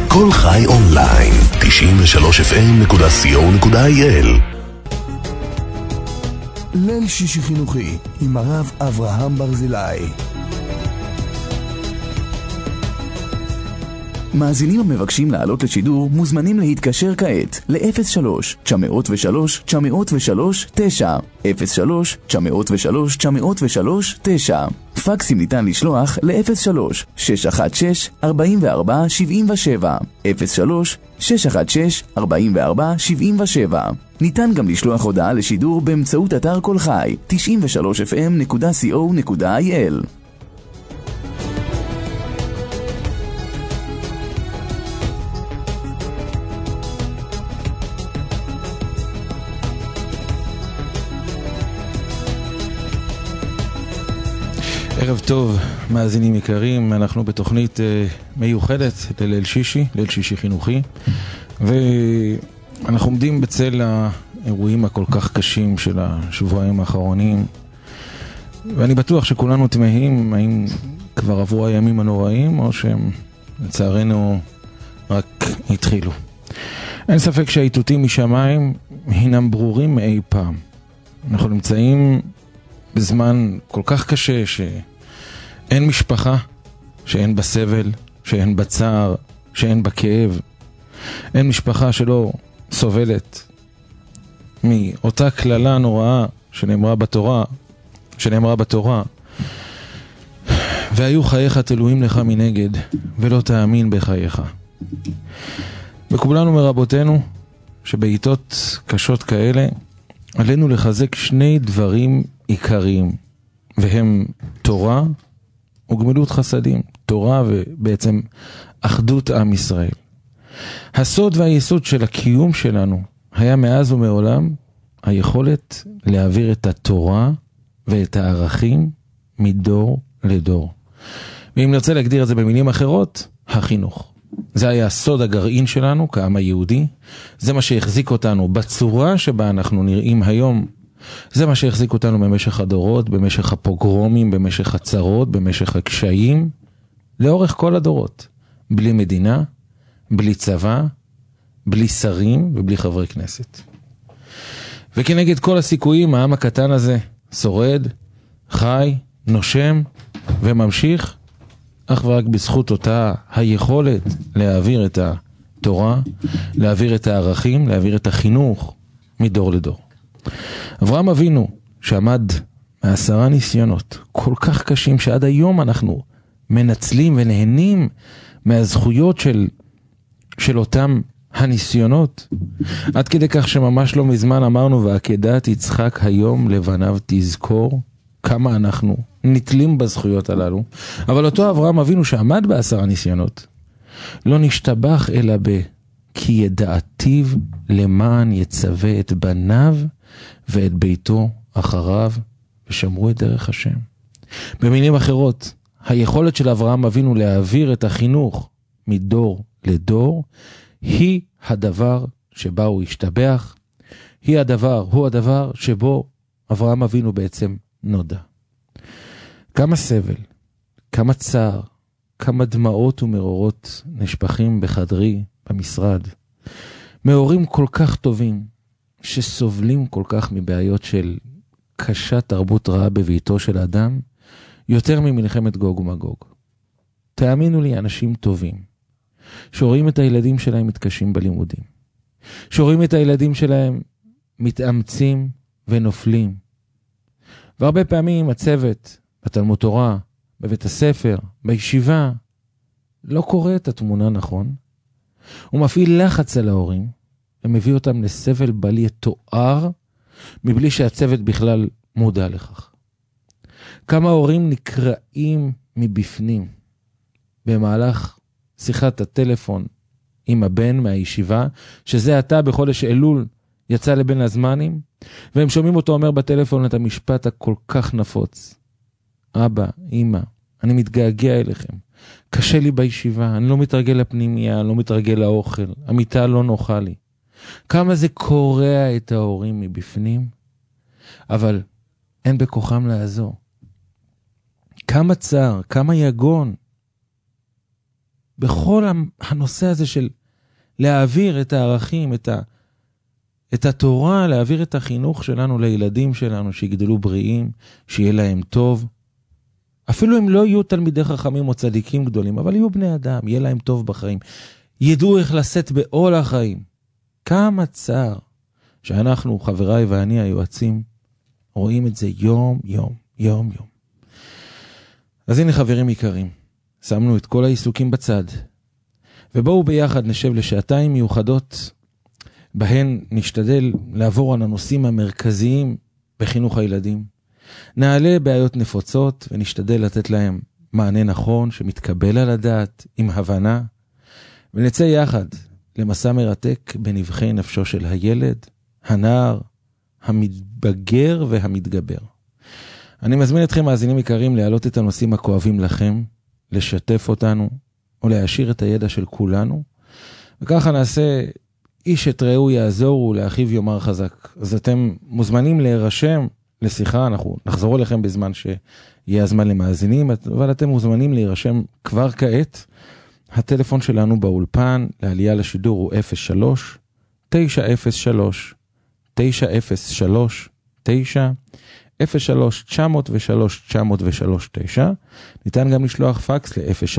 כל חי אונליין, 93fm.co.il. ליל שישי חינוכי עם הרב אברהם ברזילי. מאזינים המבקשים לעלות לשידור מוזמנים להתקשר כעת ל-03-903-903-9 03-903-903-9. פקסים ניתן לשלוח ל-03-616-4477 03-616-4477. ניתן גם לשלוח הודעה לשידור באמצעות אתר כל חי 93fm.co.il. ערב טוב, מאזינים יקרים, אנחנו בתוכנית מיוחדת לליל שישי, ליל שישי חינוכי, ואנחנו עומדים בצל האירועים הכל כך קשים של השבועיים האחרונים, ואני בטוח שכולנו תמהים האם כבר עברו הימים הנוראים או שהם לצערנו רק התחילו. אין ספק שהאיתותים משמיים הינם ברורים מאי פעם. אנחנו נמצאים בזמן כל כך קשה שאין משפחה, שאין בסבל, שאין בצער, שאין בכאב. אין משפחה שלא סובלת מאותה כללה נוראה שנאמרה בתורה, והיו חייך תלויים לך מנגד ולא תאמין בחייך. וכולנו מרבותינו שבעיתות קשות כאלה עלינו לחזק שני דברים עיקריים, והם תורה וגמילות חסדים. תורה ובעצם אחדות עם ישראל. הסוד והיסוד של הקיום שלנו היה מאז ומעולם היכולת להעביר את התורה ואת הערכים מדור לדור. ואם נרצה להגדיר את זה במילים אחרות, החינוך. זה היה סוד הגרעין שלנו כעם היהודי. זה מה שהחזיק אותנו בצורה שבה אנחנו נראים היום. זה מה שהחזיק אותנו במשך הדורות, במשך הפוגרומים, במשך הצרות, במשך הקשיים, לאורך כל הדורות. בלי מדינה, בלי צבא, בלי שרים ובלי חברי כנסת. וכנגד כל הסיכויים, העם הקטן הזה שורד, חי, נושם וממשיך, אך ורק בזכות אותה היכולת להעביר את התורה, להעביר את הערכים, להעביר את החינוך מדור לדור. אברהם אבינו שעמד 10 ניסיונות כל כך קשים שעד היום אנחנו מנצלים ונהנים מהזכויות של אותם הניסיונות, עד כדי כך שממש לא מזמן אמרנו ועקדת יצחק היום לבניו תזכור, כמה אנחנו נתלים בזכויות הללו. אבל אותו אברהם אבינו שעמד 10 ניסיונות לא נשתבח אלא כי ידעתיו למען יצווה את בניו ואת ביתו אחריו ושמרו את דרך השם. במילים אחרות, היכולת של אברהם אבינו להעביר את החינוך מדור לדור היא הדבר שבה הוא השתבח, הוא הדבר שבו אברהם אבינו בעצם נודע. כמה סבל, כמה צער, כמה דמעות ומרורות נשפכים בחדרי במשרד, מהורים כל כך טובים שסובלים כל כך מבעיות של קשת תרבות רעה בביתו של אדם, יותר ממלחמת גוג ומגוג. תאמינו לי, אנשים טובים שרואים את הילדים שלהם מתקשים בלימודים, שרואים את הילדים שלהם מתאמצים ונופלים, והרבה פעמים הצוות בתלמוד תורה, בבית הספר, בישיבה, לא קורא את התמונה נכון. הוא מפעיל לחץ על ההורים, ומביא אותם לסבל בל יתואר, מבלי שהצוות בכלל מודע לכך. כמה הורים נקראים מבפנים, במהלך שיחת הטלפון עם הבן מהישיבה, שזה עתה בחודש אלול יצא לבין הזמנים, והם שומעים אותו אומר בטלפון את המשפט הכל כך נפוץ. אבא, אמא, אני מתגעגע אליכם. קשה לי בישיבה, אני לא מתרגל לפנימיה, אני לא מתרגל לאוכל, המיטה לא נוחה לי. כמה זה קורע את ההורים מבפנים, אבל אין בכוחם לעזור. כמה צער, כמה יגון. בכל הנושא הזה של להעביר את הערכים, את התורה, להעביר את החינוך שלנו לילדים שלנו, שיגדלו בריאים, שיהיה להם טוב. אפילו הם לא יהיו תלמידי חכמים או צדיקים גדולים, אבל יהיו בני אדם, יהיה להם טוב בחיים. ידעו איך לשאת בעול החיים. כמה צער שאנחנו, חבריי ואני היועצים, רואים את זה יום יום, יום יום. אז הנה חברים יקרים, שמנו את כל העיסוקים בצד, ובואו ביחד נשב לשעתיים מיוחדות, בהן נשתדל לעבור על הנושאים המרכזיים בחינוך הילדים. נעלה בעיות נפוצות ונשתדל לתת להם מענה נכון שמתקבל על הדעת עם הבנה, ונצא יחד למסע מרתק בנבחי נפשו של הילד, הנער, המתבגר והמתגבר. אני מזמין אתכם מאזינים יקרים להעלות את הנושאים הכואבים לכם, לשתף אותנו ולהשאיר את הידע של כולנו, וככה נעשה איש את רעהו יעזור ולאחיו יאמר חזק. אז אתם מוזמנים להירשם לשיחה, אנחנו נחזור אליכם בזמן שיהיה הזמן למאזינים, אבל אתם מוזמנים להירשם כבר כעת. הטלפון שלנו באולפן לעלייה לשידור הוא 03-903-903-9 03-903-903-9. ניתן גם לשלוח פקס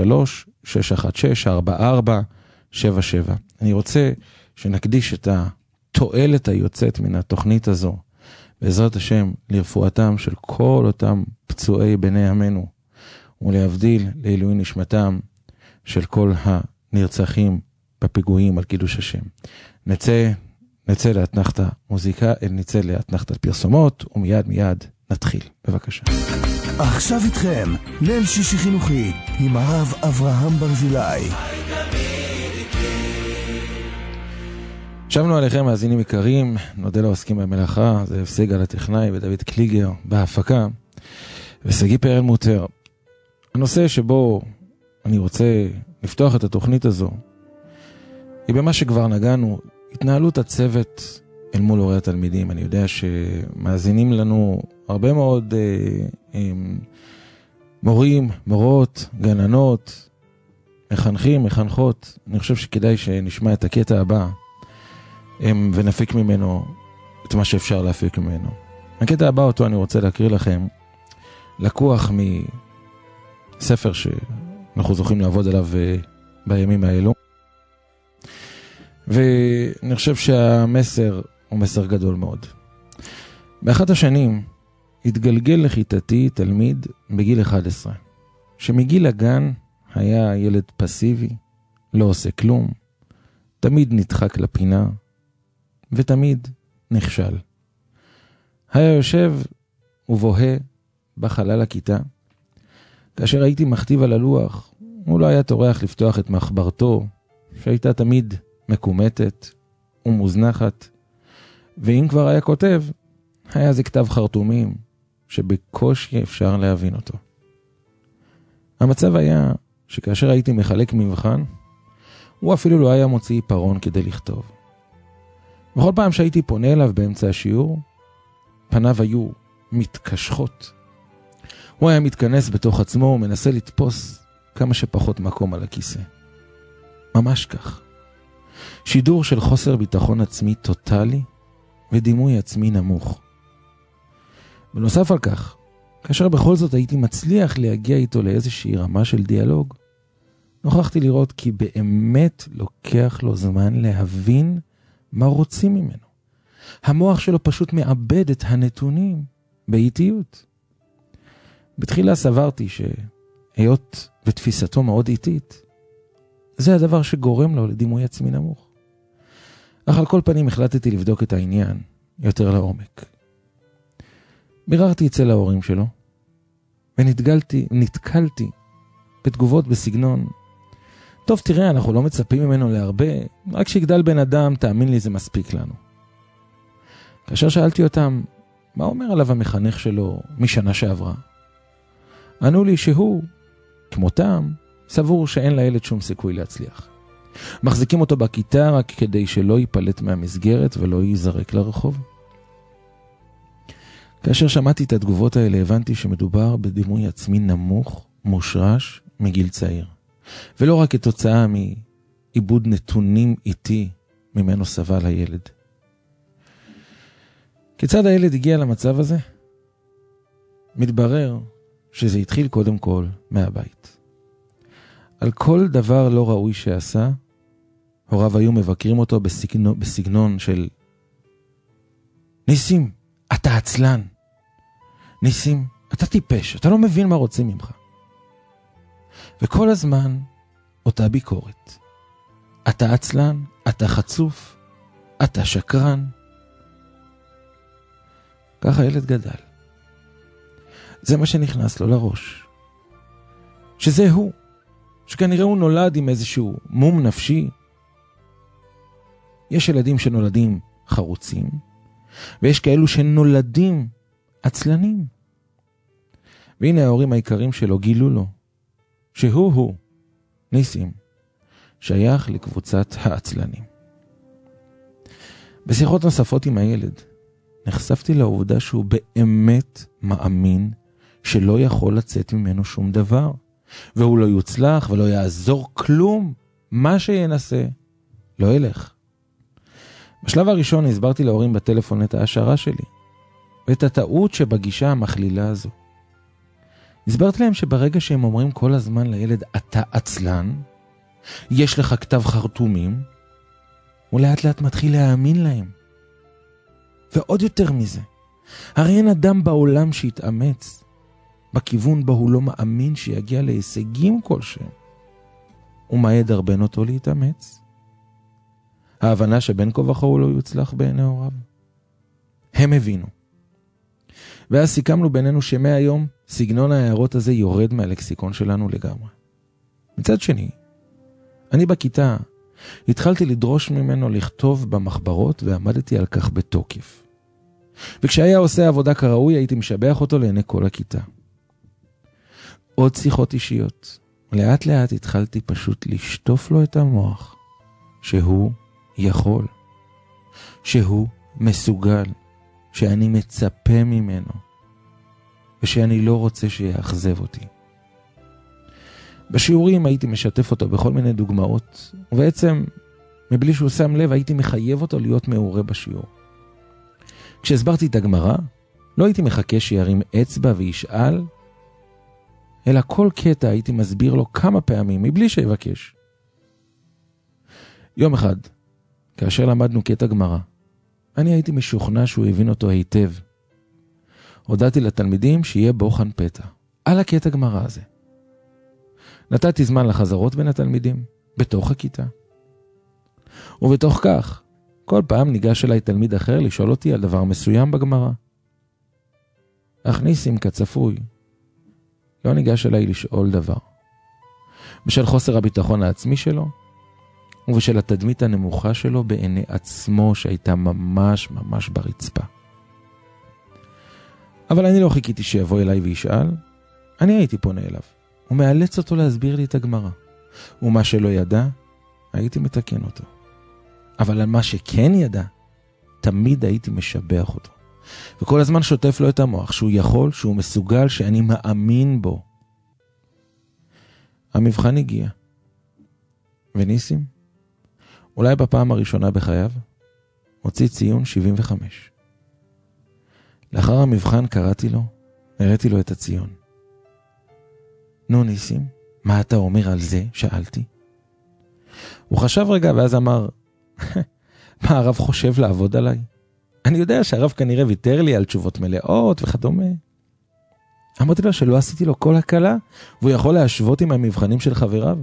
ל-03-616-4477. אני רוצה שנקדיש את התועלת היוצאת מן התוכנית הזו, בעזרת השם, לרפואתם של כל אותם פצועי בני עמנו, ולהבדיל לעילוי נשמתם של כל הנרצחים בפיגועים על קידוש השם. נצא לאתנחתא מוזיקה, נצא לאתנחתא פרסומות, ומיד נתחיל. בבקשה. עכשיו איתכם, ליל שישי חינוכי, עם הרב אברהם ברזילי. שבנו עליכם מאזינים יקרים, נודה לעוסקים במלאכה, זה סגל הטכנאי ודוד קליגר בהפקה, וסגי פרל מוטר. הנושא שבו אני רוצה לפתוח את התוכנית הזו, היא במה שכבר נגענו, התנהלות הצוות אל מול הורי התלמידים. אני יודע שמאזינים לנו הרבה מאוד מורים, מורות, גננות, מחנכים, מחנכות. אני חושב שכדאי שנשמע את הקטע הבא, ונפיק ממנו את מה שאפשר להפיק ממנו. הקטע הבא אותו אני רוצה להקריא לכם, לקוח מספר שאנחנו זוכים לעבוד עליו בימים האלו, ואני חושב שהמסר הוא מסר גדול מאוד. באחת השנים התגלגל לכיתתי תלמיד בגיל 11, שמגיל הגן היה ילד פסיבי, לא עושה כלום, תמיד נדחק לפינה, ותמיד נכשל. היה יושב ובוהה בחלל הכיתה. כאשר הייתי מכתיב על הלוח, הוא לא היה טורח לפתוח את מחברתו, שהייתה תמיד מקומטת ומוזנחת, ואם כבר היה כותב, היה זה כתב חרטומים, שבקושי אפשר להבין אותו. המצב היה שכאשר הייתי מחלק מבחן, הוא אפילו לא היה מוציא פרון כדי לכתוב. בכל פעם שהייתי פונה אליו באמצע השיעור, פניו היו מתקשחות. הוא היה מתכנס בתוך עצמו ומנסה לתפוס כמה שפחות מקום על הכיסא. ממש כך. שידור של חוסר ביטחון עצמי טוטלי ודימוי עצמי נמוך. בנוסף על כך, כאשר בכל זאת הייתי מצליח להגיע איתו לאיזושהי רמה של דיאלוג, נוכחתי לראות כי באמת לוקח לו זמן להבין מה רוצים ממנו. המוח שלו פשוט מאבד את הנתונים באיטיות. בתחילה סברתי שהיות ותפיסתו מאוד איטית, זה הדבר שגורם לו לדימוי עצמי נמוך. אך על כל פנים החלטתי לבדוק את העניין יותר לעומק. ביררתי אצל ההורים שלו, ונתקלתי בתגובות בסגנון, טוב תראה, אנחנו לא מצפים ממנו להרבה, רק שיגדל בן אדם, תאמין לי זה מספיק לנו. כאשר שאלתי אותם, מה אומר עליו המחנך שלו משנה שעברה? ענו לי שהוא, כמותם, סבור שאין לילד שום סיכוי להצליח. מחזיקים אותו בכיתה רק כדי שלא ייפלט מהמסגרת ולא ייזרק לרחוב. כאשר שמעתי את התגובות האלה, הבנתי שמדובר בדימוי עצמי נמוך, מושרש, מגיל צעיר. ולא רק כתוצאה מעיבוד נתונים איטי ממנו סבל הילד. כיצד הילד הגיע למצב הזה? מתברר שזה התחיל קודם כל מהבית. על כל דבר לא ראוי שעשה, הוריו היו מבקרים אותו בסגנון של ניסים, אתה עצלן. ניסים, אתה טיפש, אתה לא מבין מה רוצים ממך. וכל הזמן אותה ביקורת. אתה עצלן, אתה חצוף, אתה שקרן. ככה הילד גדל. זה מה שנכנס לו לראש. שזה הוא. שכנראה הוא נולד עם איזשהו מום נפשי. יש ילדים שנולדים חרוצים, ויש כאלו שנולדים עצלנים. והנה ההורים העיקרים שלו גילו לו, שהוא, ניסים, שייך לקבוצת העצלנים. בשיחות נוספות עם הילד, נחשפתי לעובדה שהוא באמת מאמין שלא יכול לצאת ממנו שום דבר, והוא לא יוצלח ולא יעזור כלום, מה שינסה לא ילך. בשלב הראשון הסברתי להורים בטלפון את ההשערה שלי, ואת הטעות שבגישה המכלילה הזו. הסברתי להם שברגע שהם אומרים כל הזמן לילד אתה עצלן, יש לך כתב חרטומים, הוא לאט לאט מתחיל להאמין להם. ועוד יותר מזה, הרי אין אדם בעולם שיתאמץ בכיוון בו הוא לא מאמין שיגיע להישגים כלשהם. ומה ידרבן אותו להתאמץ? ההבנה שבין כה וכה הוא לא יוצלח בעיני הוריו. הם הבינו. ואז סיכמנו בינינו שמהיום סגנון ההערות הזה יורד מהלקסיקון שלנו לגמרי. מצד שני, אני בכיתה התחלתי לדרוש ממנו לכתוב במחברות ועמדתי על כך בתוקף. וכשהיה עושה עבודה כראוי הייתי משבח אותו לעיני כל הכיתה. עוד שיחות אישיות. לאט לאט התחלתי פשוט לשטוף לו את המוח שהוא יכול, שהוא מסוגל, שאני מצפה ממנו ושאני לא רוצה שיאכזב אותי. בשיעורים הייתי משתף אותו בכל מיני דוגמאות, ובעצם מבלי שהוא שם לב הייתי מחייב אותו להיות מעורה בשיעור. כשהסברתי את הגמרא, לא הייתי מחכה שירים אצבע וישאל, אלא כל קטע הייתי מסביר לו כמה פעמים מבלי שיבקש. יום אחד, כאשר למדנו קטע גמרא, אני הייתי משוכנע שהוא הבין אותו היטב. הודעתי לתלמידים שיהיה בוחן פתע על הקטע גמרא הזה. נתתי זמן לחזרות בין התלמידים בתוך הכיתה. ובתוך כך, כל פעם ניגש אליי תלמיד אחר לשאול אותי על דבר מסוים בגמרא. אך ניסים כצפוי לא ניגש אליי לשאול דבר. בשל חוסר הביטחון העצמי שלו, ובשל התדמית הנמוכה שלו בעיני עצמו שהייתה ממש ממש ברצפה. אבל אני לא חיכיתי שיבוא אליי וישאל, אני הייתי פונה אליו, ומאלץ אותו להסביר לי את הגמרא. ומה שלא ידע, הייתי מתקן אותו. אבל על מה שכן ידע, תמיד הייתי משבח אותו. וכל הזמן שוטף לו את המוח, שהוא יכול, שהוא מסוגל, שאני מאמין בו. המבחן הגיע. וניסים, אולי בפעם הראשונה בחייו, הוציא ציון 75. לאחר המבחן קראתי לו, הראיתי לו את הציון. נו ניסים, מה אתה אומר על זה? שאלתי. הוא חשב רגע ואז אמר, מה הרב חושב לעבוד עליי? אני יודע שהרב כנראה ויתר לי על תשובות מלאות וכדומה. אמרתי לו שלא עשיתי לו כל הקלה, והוא יכול להשוות עם המבחנים של חבריו.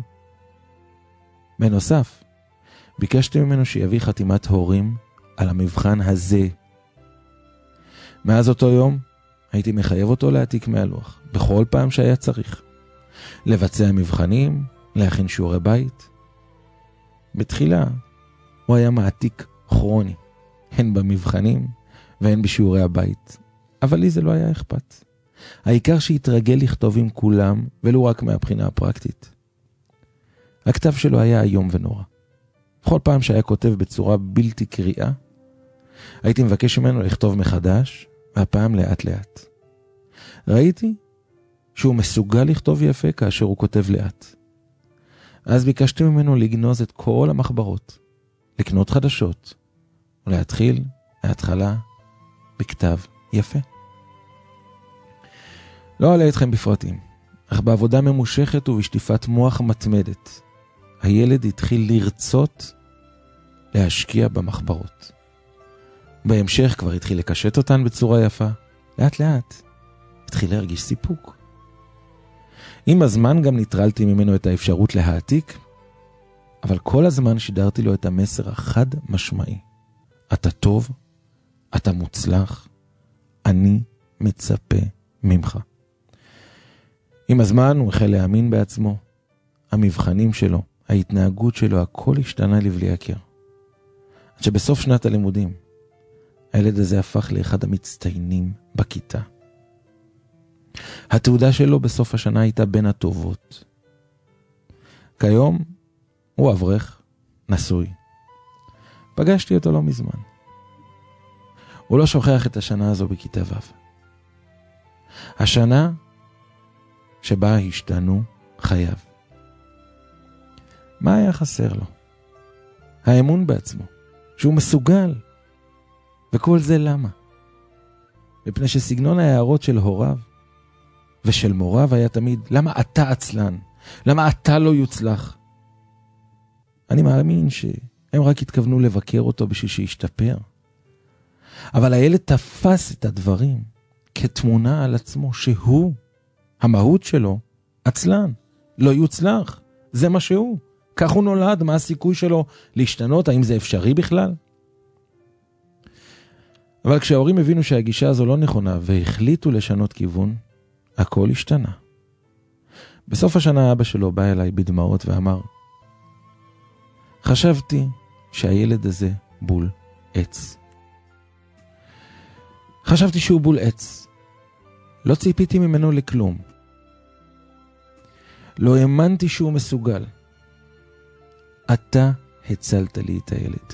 בנוסף, ביקשתי ממנו שיביא חתימת הורים על המבחן הזה. מאז אותו יום, הייתי מחייב אותו להעתיק מהלוח, בכל פעם שהיה צריך. לבצע מבחנים, להכין שיעורי בית. בתחילה, הוא היה מעתיק כרוני, הן במבחנים והן בשיעורי הבית. אבל לי זה לא היה אכפת. העיקר שהתרגל לכתוב עם כולם, ולא רק מהבחינה הפרקטית. הכתב שלו היה איום ונורא. בכל פעם שהיה כותב בצורה בלתי קריאה, הייתי מבקש ממנו לכתוב מחדש, והפעם לאט לאט. ראיתי שהוא מסוגל לכתוב יפה כאשר הוא כותב לאט. אז ביקשתי ממנו לגנוז את כל המחברות, לקנות חדשות, ולהתחיל מההתחלה בכתב יפה. לא עלה אתכם בפרטים, אך בעבודה ממושכת ובשטיפת מוח מתמדת, הילד התחיל לרצות להשקיע במחברות. בהמשך כבר התחיל לקשט אותן בצורה יפה, לאט לאט התחיל להרגיש סיפוק. עם הזמן גם נטרלתי ממנו את האפשרות להעתיק, אבל כל הזמן שידרתי לו את המסר החד משמעי. אתה טוב, אתה מוצלח, אני מצפה ממך. עם הזמן הוא החל להאמין בעצמו, המבחנים שלו, ההתנהגות שלו, הכל השתנה לבלי הכר. עד שבסוף שנת הלימודים, הילד הזה הפך לאחד המצטיינים בכיתה. התעודה שלו בסוף השנה הייתה בין הטובות. כיום הוא אברך, נשוי. פגשתי אותו לא מזמן. הוא לא שוכח את השנה הזו בכיתה ו'. השנה שבה השתנו חייו. מה היה חסר לו? האמון בעצמו, שהוא מסוגל. וכל זה למה? מפני שסגנון ההערות של הוריו ושל מוריו היה תמיד, למה אתה עצלן? למה אתה לא יוצלח? אני מאמין שהם רק התכוונו לבקר אותו בשביל שישתפר. אבל הילד תפס את הדברים כתמונה על עצמו, שהוא, המהות שלו, עצלן, לא יוצלח. זה מה שהוא. כך הוא נולד, מה הסיכוי שלו להשתנות? האם זה אפשרי בכלל? אבל כשההורים הבינו שהגישה הזו לא נכונה והחליטו לשנות כיוון, הכל השתנה. בסוף השנה אבא שלו בא אליי בדמעות ואמר, חשבתי שהילד הזה בול עץ. חשבתי שהוא בול עץ. לא ציפיתי ממנו לכלום. לא האמנתי שהוא מסוגל. אתה הצלת לי את הילד.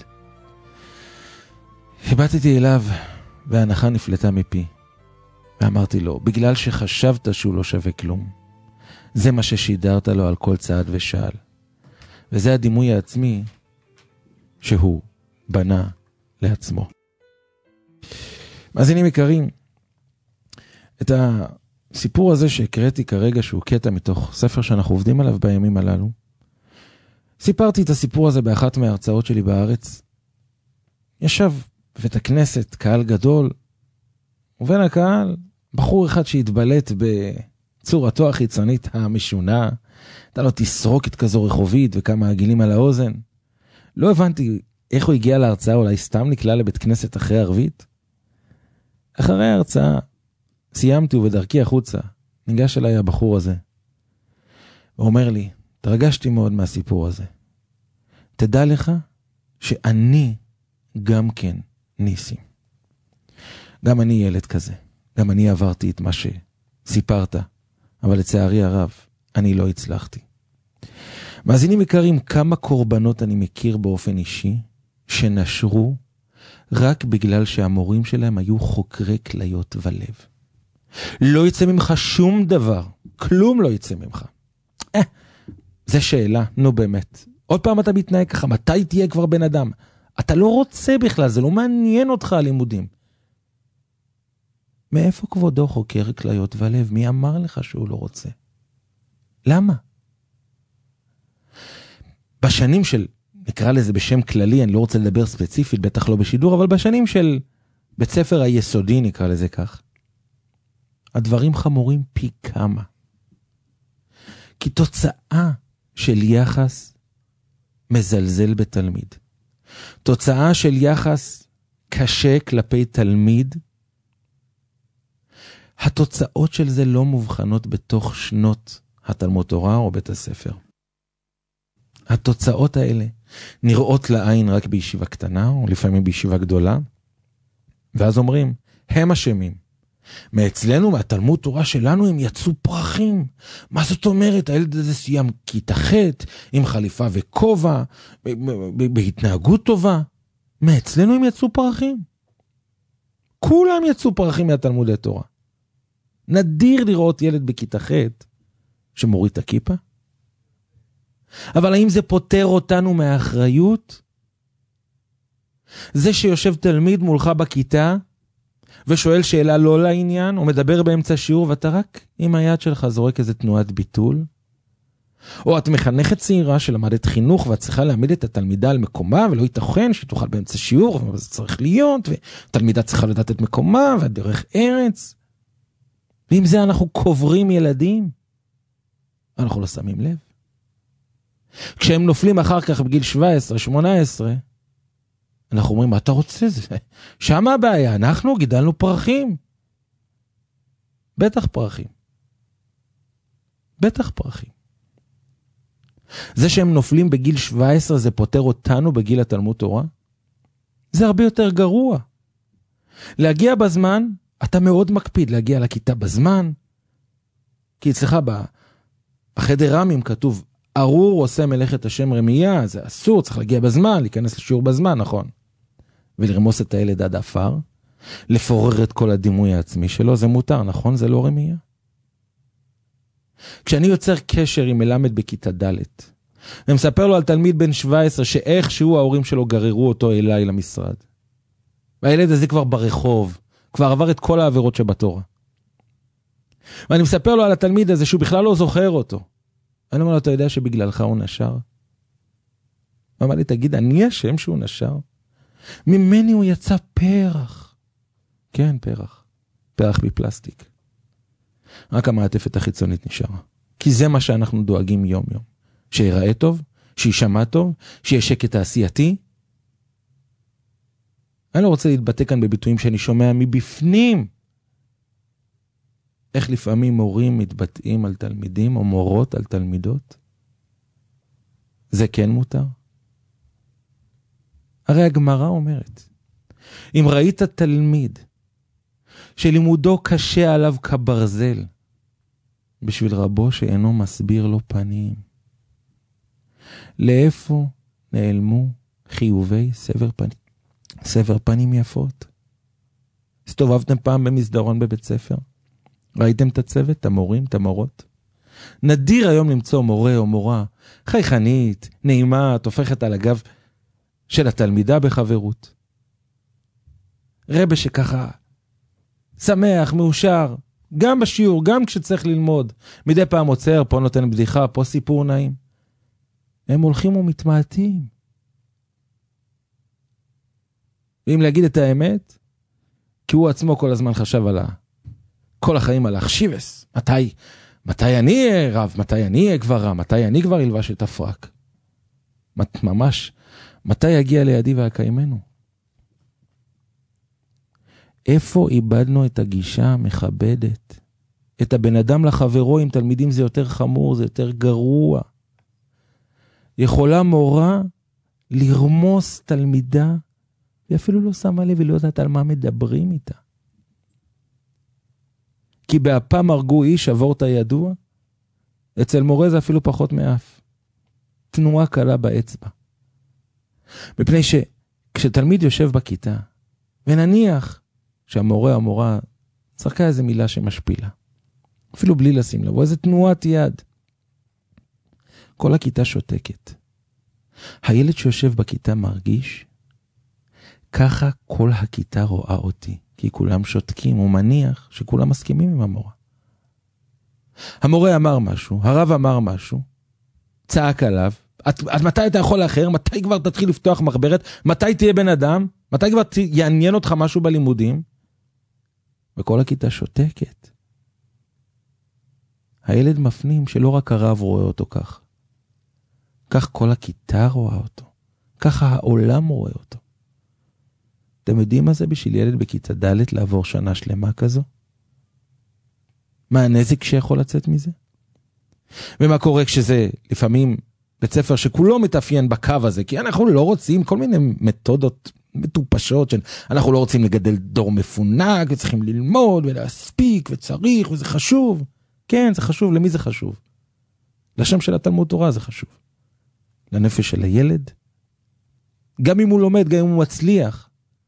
הבטתי אליו וההנחה נפלטה מפי. ואמרתי לו, בגלל שחשבת שהוא לא שווה כלום. זה מה ששידרת לו על כל צעד ושעל. וזה הדימוי העצמי שהוא בנה לעצמו. מאזינים יקרים, את הסיפור הזה שהקראתי כרגע, שהוא קטע מתוך ספר שאנחנו עובדים עליו בימים הללו, סיפרתי את הסיפור הזה באחת מההרצאות שלי בארץ. ישב בבית הכנסת קהל גדול, ובין הקהל בחור אחד שהתבלט בצורתו החיצונית המשונה, הייתה לו תסרוקת כזו רחובית וכמה עגילים על האוזן. לא הבנתי איך הוא הגיע להרצאה, אולי סתם נקלע לבית כנסת אחרי ערבית. אחרי ההרצאה סיימתי ובדרכי החוצה ניגש אליי הבחור הזה. הוא אומר לי, תרגשתי מאוד מהסיפור הזה. תדע לך שאני גם כן ניסים. גם אני ילד כזה. גם אני עברתי את מה שסיפרת. אבל לצערי הרב, אני לא הצלחתי. מאזינים יקרים, כמה קורבנות אני מכיר באופן אישי, שנשרו רק בגלל שהמורים שלהם היו חוקרי כליות ולב. לא יצא ממך שום דבר. כלום לא יצא ממך. זה שאלה, נו באמת. עוד פעם אתה מתנהג ככה, מתי תהיה כבר בן אדם? אתה לא רוצה בכלל, זה לא מעניין אותך הלימודים. מאיפה כבודו חוקר כליות ולב? מי אמר לך שהוא לא רוצה? למה? בשנים של, נקרא לזה בשם כללי, אני לא רוצה לדבר ספציפית, בטח לא בשידור, אבל בשנים של בית ספר היסודי, נקרא לזה כך, הדברים חמורים פי כמה. כי תוצאה של יחס מזלזל בתלמיד, תוצאה של יחס קשה כלפי תלמיד, התוצאות של זה לא מובחנות בתוך שנות התלמוד תורה או בית הספר. התוצאות האלה נראות לעין רק בישיבה קטנה או לפעמים בישיבה גדולה, ואז אומרים, הם אשמים. מאצלנו, מהתלמוד תורה שלנו, הם יצאו פרחים. מה זאת אומרת? הילד הזה סיים כיתה ח' עם חליפה וכובע, בהתנהגות טובה. מאצלנו הם יצאו פרחים. כולם יצאו פרחים מהתלמודי תורה. נדיר לראות ילד בכיתה ח' שמוריד את הכיפה. אבל האם זה פותר אותנו מהאחריות? זה שיושב תלמיד מולך בכיתה, ושואל שאלה לא לעניין, או מדבר באמצע שיעור, ואתה רק עם היד שלך זורק איזה תנועת ביטול, או את מחנכת צעירה שלמדת חינוך, ואת צריכה להעמיד את התלמידה על מקומה, ולא ייתכן שתוכל באמצע שיעור, וזה צריך להיות, ותלמידה צריכה לדעת את מקומה, והדרך ארץ. ועם זה אנחנו קוברים ילדים, אנחנו לא שמים לב. כשהם נופלים אחר כך בגיל 17, 18, אנחנו אומרים, מה אתה רוצה? שם הבעיה, אנחנו גידלנו פרחים. בטח פרחים. בטח פרחים. זה שהם נופלים בגיל 17, זה פותר אותנו בגיל התלמוד תורה? זה הרבה יותר גרוע. להגיע בזמן, אתה מאוד מקפיד להגיע לכיתה בזמן, כי אצלך בחדר רמים כתוב, ארור עושה מלאכת השם רמיה, זה אסור, צריך להגיע בזמן, להיכנס לשיעור בזמן, נכון. ולרמוס את הילד עד אפר, לפורר את כל הדימוי העצמי שלו, זה מותר, נכון? זה לא רמיה. כשאני יוצר קשר עם מלמד בכיתה ד' ומספר לו על תלמיד בן 17 שאיכשהו ההורים שלו גררו אותו אליי למשרד. והילד הזה כבר ברחוב, כבר עבר את כל העבירות שבתורה. ואני מספר לו על התלמיד הזה שהוא בכלל לא זוכר אותו. אני אומר לו, אתה יודע שבגללך הוא נשר? הוא אמר לי, תגיד, אני השם שהוא נשר? ממני הוא יצא פרח. כן, פרח. פרח מפלסטיק. רק המעטפת החיצונית נשארה. כי זה מה שאנחנו דואגים יום יום. שיראה טוב, שישמע טוב, שיהיה שקט תעשייתי. אני לא רוצה להתבטא כאן בביטויים שאני שומע מבפנים. איך לפעמים מורים מתבטאים על תלמידים או מורות על תלמידות? זה כן מותר? הרי הגמרא אומרת, אם ראית תלמיד שלימודו קשה עליו כברזל, בשביל רבו שאינו מסביר לו פנים, לאיפה נעלמו חיובי סבר פנים יפות? הסתובבתם פעם במסדרון בבית ספר? ראיתם את הצוות, את המורים, את המורות? נדיר היום למצוא מורה או מורה חייכנית, נעימה, תופכת על הגב של התלמידה בחברות. רבא שככה שמח, מאושר, גם בשיעור, גם כשצריך ללמוד. מדי פעם עוצר, פה נותן בדיחה, פה סיפור נעים. הם הולכים ומתמעטים. ואם להגיד את האמת, כי הוא עצמו כל הזמן חשב על כל החיים על החשיבס. מתי אני אהיה רב? מתי אני אהיה כבר רע? מתי אני כבר ילבש את הפרק? ממש, מתי יגיע לידי והקיימנו? איפה איבדנו את הגישה המכבדת? את הבן אדם לחברו עם תלמידים זה יותר חמור, זה יותר גרוע. יכולה מורה לרמוס תלמידה, היא אפילו לא שמה לב ולא יודעת על מה מדברים איתה. כי באפם הרגו איש עבור את הידוע, אצל מורה זה אפילו פחות מאף. תנועה קלה באצבע. מפני שכשתלמיד יושב בכיתה, ונניח שהמורה או המורה צחקה איזה מילה שמשפילה, אפילו בלי לשים לב, או איזה תנועת יד, כל הכיתה שותקת. הילד שיושב בכיתה מרגיש, ככה כל הכיתה רואה אותי, כי כולם שותקים, הוא מניח שכולם מסכימים עם המורה. המורה אמר משהו, הרב אמר משהו, צעק עליו, עד מתי אתה יכול לאחר? מתי כבר תתחיל לפתוח מחברת? מתי תהיה בן אדם? מתי כבר יעניין אותך משהו בלימודים? וכל הכיתה שותקת. הילד מפנים שלא רק הרב רואה אותו כך. כך כל הכיתה רואה אותו. ככה העולם רואה אותו. אתם יודעים מה זה בשביל ילד בכיתה ד' לעבור שנה שלמה כזו? מה הנזק שיכול לצאת מזה? ומה קורה כשזה לפעמים בית ספר שכולו מתאפיין בקו הזה, כי אנחנו לא רוצים כל מיני מתודות מטופשות, אנחנו לא רוצים לגדל דור מפונק, וצריכים ללמוד ולהספיק, וצריך, וזה חשוב. כן, זה חשוב. למי זה חשוב? לשם של התלמוד תורה זה חשוב. לנפש של הילד. גם אם הוא לומד, גם אם הוא מצליח.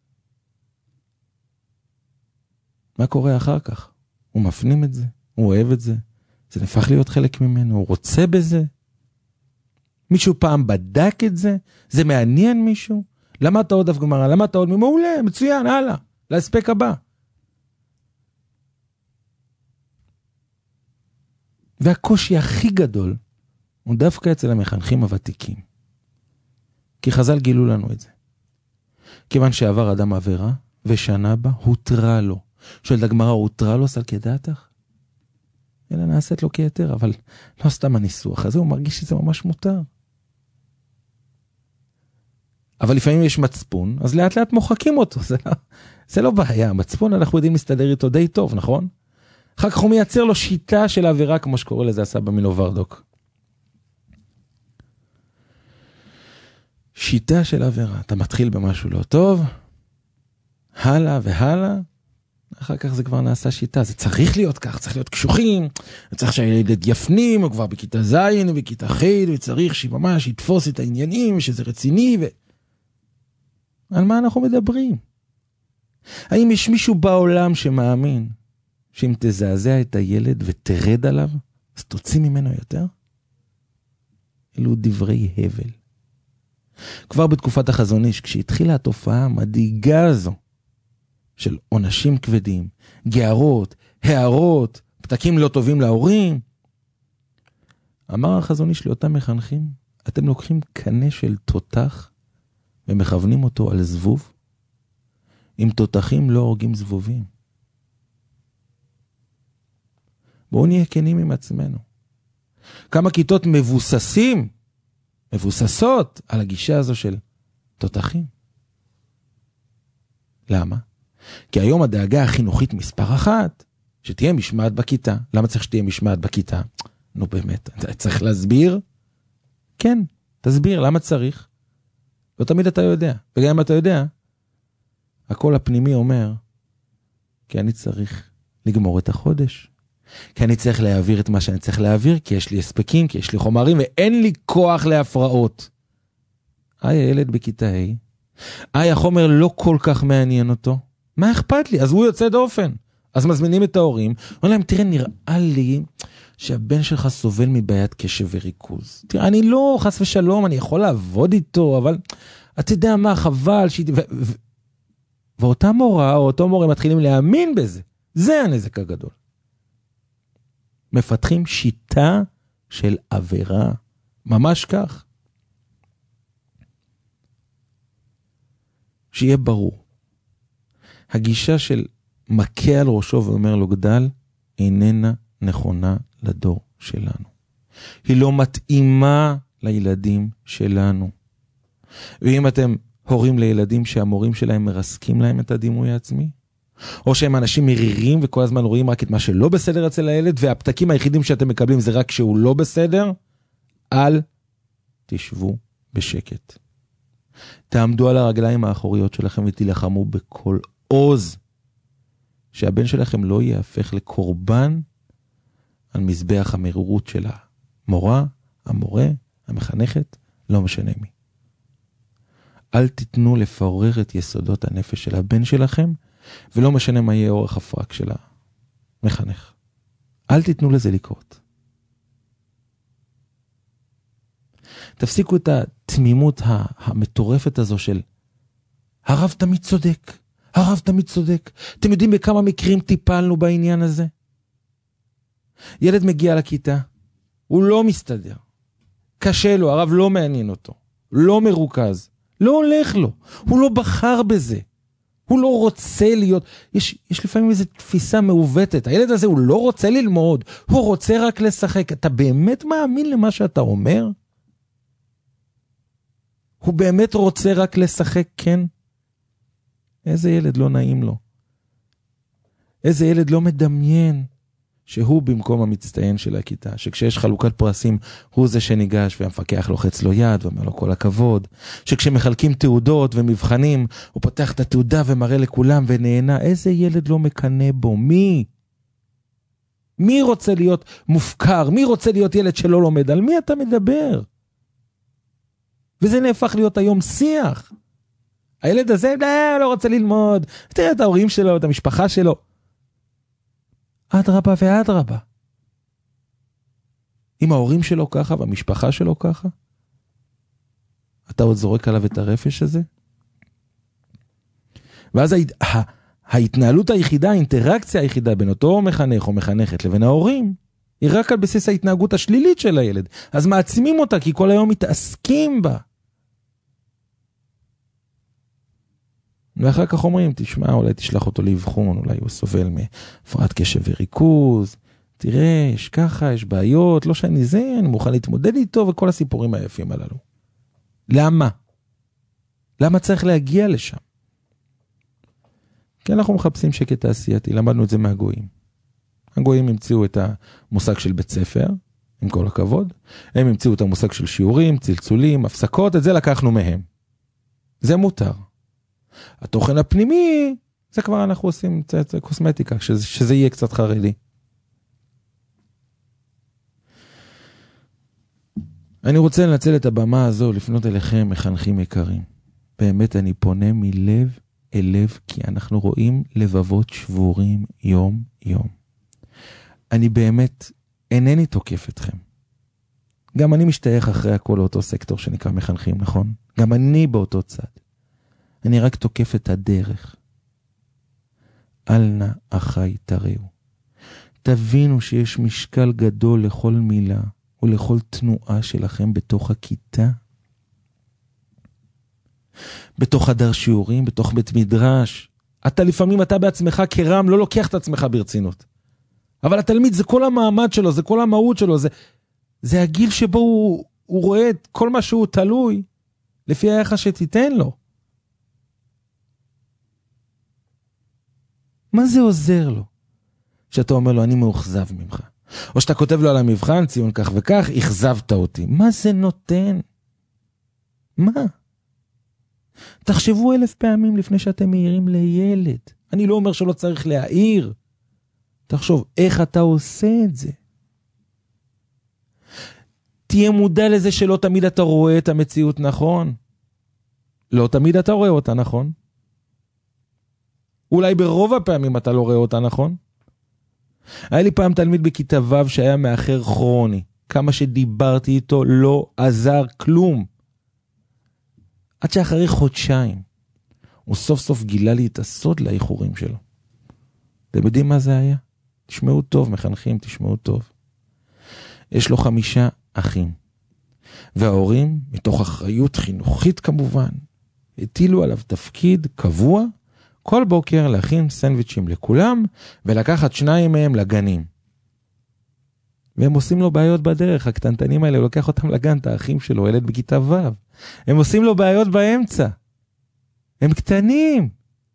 מה קורה אחר כך? הוא מפנים את זה, הוא אוהב את זה, זה נפח להיות חלק ממנו, הוא רוצה בזה. מישהו פעם בדק את זה? זה מעניין מישהו? למדת עוד דף גמרא, למדת עוד מעולה, מצוין, הלאה, להספק הבא. והקושי הכי גדול הוא דווקא אצל המחנכים הוותיקים. כי חז"ל גילו לנו את זה. כיוון שעבר אדם עבירה, ושנה בה הותרה לו. שואלת הגמרא, הותרה לו סלקי דעתך? אלא נעשית לו כיתר, אבל לא סתם הניסוח הזה, הוא מרגיש שזה ממש מותר. אבל לפעמים יש מצפון, אז לאט לאט מוחקים אותו, זה לא בעיה, מצפון אנחנו יודעים להסתדר איתו די טוב, נכון? אחר כך הוא מייצר לו שיטה של העבירה, כמו שקורא לזה הסבא מנוברדוק. שיטה של עבירה, אתה מתחיל במשהו לא טוב, הלאה והלאה, אחר כך זה כבר נעשה שיטה, זה צריך להיות כך, צריך להיות קשוחים, צריך שהילד יפנים, הוא כבר בכיתה ז' ובכיתה ח' וצריך שממש יתפוס את העניינים, שזה רציני על מה אנחנו מדברים? האם יש מישהו בעולם שמאמין שאם תזעזע את הילד ותרד עליו, אז תוציא ממנו יותר? אלו דברי הבל. כבר בתקופת החזון איש, כשהתחילה התופעה המדאיגה הזו, של עונשים כבדים, גערות, הערות, פתקים לא טובים להורים, אמר החזון איש לאותם מחנכים, אתם לוקחים קנה של תותח, ומכוונים אותו על זבוב, עם תותחים לא הורגים זבובים. בואו נהיה כנים עם עצמנו. כמה כיתות מבוססות על הגישה הזו של תותחים. למה? כי היום הדאגה החינוכית מספר אחת, שתהיה משמעת בכיתה. למה צריך שתהיה משמעת בכיתה? נו באמת, צריך להסביר? כן, תסביר, למה צריך? לא תמיד אתה יודע, וגם אם אתה יודע, הקול הפנימי אומר, כי אני צריך לגמור את החודש, כי אני צריך להעביר את מה שאני צריך להעביר, כי יש לי הספקים, כי יש לי חומרים, ואין לי כוח להפרעות. הילד בכיתה ה', החומר לא כל כך מעניין אותו, מה אכפת לי? אז הוא יוצא דופן. אז מזמינים את ההורים, אומרים להם, תראה, נראה לי שהבן שלך סובל מבעיית קשב וריכוז. תראה, אני לא, חס ושלום, אני יכול לעבוד איתו, אבל אתה יודע מה, חבל, ואותה מורה, או אותו מורה מתחילים להאמין בזה. זה הנזק הגדול. מפתחים שיטה של עבירה. ממש כך. שיהיה ברור. הגישה של מכה על ראשו ואומר לו גדל, איננה נכונה לדור שלנו. היא לא מתאימה לילדים שלנו. ואם אתם הורים לילדים שהמורים שלהם מרסקים להם את הדימוי העצמי, או שהם אנשים מרירים וכל הזמן רואים רק את מה שלא בסדר אצל הילד, והפתקים היחידים שאתם מקבלים זה רק שהוא לא בסדר, אל תשבו בשקט. תעמדו על הרגליים האחוריות שלכם ותילחמו בכל עוז, שהבן שלכם לא יהפך לקורבן על מזבח המרירות של המורה, המורה, המחנכת, לא משנה מי. אל תיתנו לפורר את יסודות הנפש של הבן שלכם, ולא משנה מה יהיה אורך הפרק של המחנך. אל תיתנו לזה לקרות. תפסיקו את התמימות המטורפת הזו של הרב תמיד צודק, הרב תמיד צודק. אתם יודעים בכמה מקרים טיפלנו בעניין הזה? ילד מגיע לכיתה, הוא לא מסתדר, קשה לו, הרב לא מעניין אותו, לא מרוכז, לא הולך לו, הוא לא בחר בזה, הוא לא רוצה להיות, יש לפעמים איזו תפיסה מעוותת, הילד הזה הוא לא רוצה ללמוד, הוא רוצה רק לשחק. אתה באמת מאמין למה שאתה אומר? הוא באמת רוצה רק לשחק, כן? איזה ילד לא נעים לו? איזה ילד לא מדמיין שהוא במקום המצטיין של הכיתה, שכשיש חלוקת פרסים הוא זה שניגש והמפקח לוחץ לו יד ואומר לו כל הכבוד, שכשמחלקים תעודות ומבחנים הוא פותח את התעודה ומראה לכולם ונהנה. איזה ילד לא מקנה בו? מי רוצה להיות מופקר? מי רוצה להיות ילד שלא לומד? על מי אתה מדבר? וזה נהפך להיות היום שיח. הילד הזה לא רוצה ללמוד, תראה את ההורים שלו, את המשפחה שלו. אדרבה ואדרבה. אם ההורים שלו ככה והמשפחה שלו ככה, אתה עוד זורק עליו את הרפש הזה? ואז ההתנהלות היחידה, האינטראקציה היחידה בין אותו מחנך או מחנכת לבין ההורים, היא רק על בסיס ההתנהגות השלילית של הילד. אז מעצימים אותה, כי כל היום מתעסקים בה. ואחר כך אומרים, תשמע, אולי תשלח אותו לאבחון, אולי הוא סובל מהפרעת קשב וריכוז, תראה, יש ככה, יש בעיות, לא שאני זה, אני מוכן להתמודד איתו, וכל הסיפורים היפים הללו. למה? למה צריך להגיע לשם? כי אנחנו מחפשים שקט תעשייתי, למדנו את זה מהגויים. הגויים המציאו את המושג של בית ספר, עם כל הכבוד, הם המציאו את המושג של שיעורים, צלצולים, הפסקות, את זה לקחנו מהם. זה מותר. התוכן הפנימי, זה כבר אנחנו עושים, זה קוסמטיקה, שזה יהיה קצת חרדי. אני רוצה לנצל את הבמה הזו, לפנות אליכם, מחנכים יקרים. באמת אני פונה מלב אל לב, כי אנחנו רואים לבבות שבורים יום יום. אני באמת אינני תוקף אתכם. גם אני משתייך אחרי הכל לאותו סקטור שנקרא מחנכים, נכון? גם אני באותו צד. אני רק תוקף את הדרך. אל נא אחי תראו. תבינו שיש משקל גדול לכל מילה ולכל תנועה שלכם בתוך הכיתה. בתוך חדר שיעורים, בתוך בית מדרש. לפעמים אתה בעצמך כרם לא לוקח את עצמך ברצינות. אבל התלמיד זה כל המעמד שלו, זה כל המהות שלו, זה הגיל שבו הוא רואה את כל מה שהוא תלוי, לפי היחס שתיתן לו. מה זה עוזר לו? שאתה אומר לו, אני מאוכזב ממך. או שאתה כותב לו על המבחן, ציון כך וכך, הכזבת אותי. מה זה נותן? מה? תחשבו 1000 פעמים לפני שאתם מעירים לילד. אני לא אומר שלא צריך להעיר. תחשוב, איך אתה עושה את זה? תהיה מודע לזה שלא תמיד אתה רואה את המציאות נכון. לא תמיד אתה רואה אותה נכון. אולי ברוב הפעמים אתה לא רואה אותה נכון. היה לי פעם תלמיד בכיתה ו' שהיה מאחר כרוני. כמה שדיברתי איתו לא עזר כלום. עד שאחרי חודשיים הוא סוף סוף גילה לי את הסוד לאיחורים שלו. אתם יודעים מה זה היה? תשמעו טוב, מחנכים, תשמעו טוב. יש לו 5 אחים. וההורים, מתוך אחריות חינוכית כמובן, הטילו עליו תפקיד קבוע, כל בוקר להכין סנדוויצ'ים לכולם, ולקחת 2 מהם לגנים. והם עושים לו בעיות בדרך, הקטנטנים האלה, הוא לוקח אותם לגן, את האחים שלו, ילד בכיתה ו'. הם עושים לו בעיות באמצע. הם קטנים.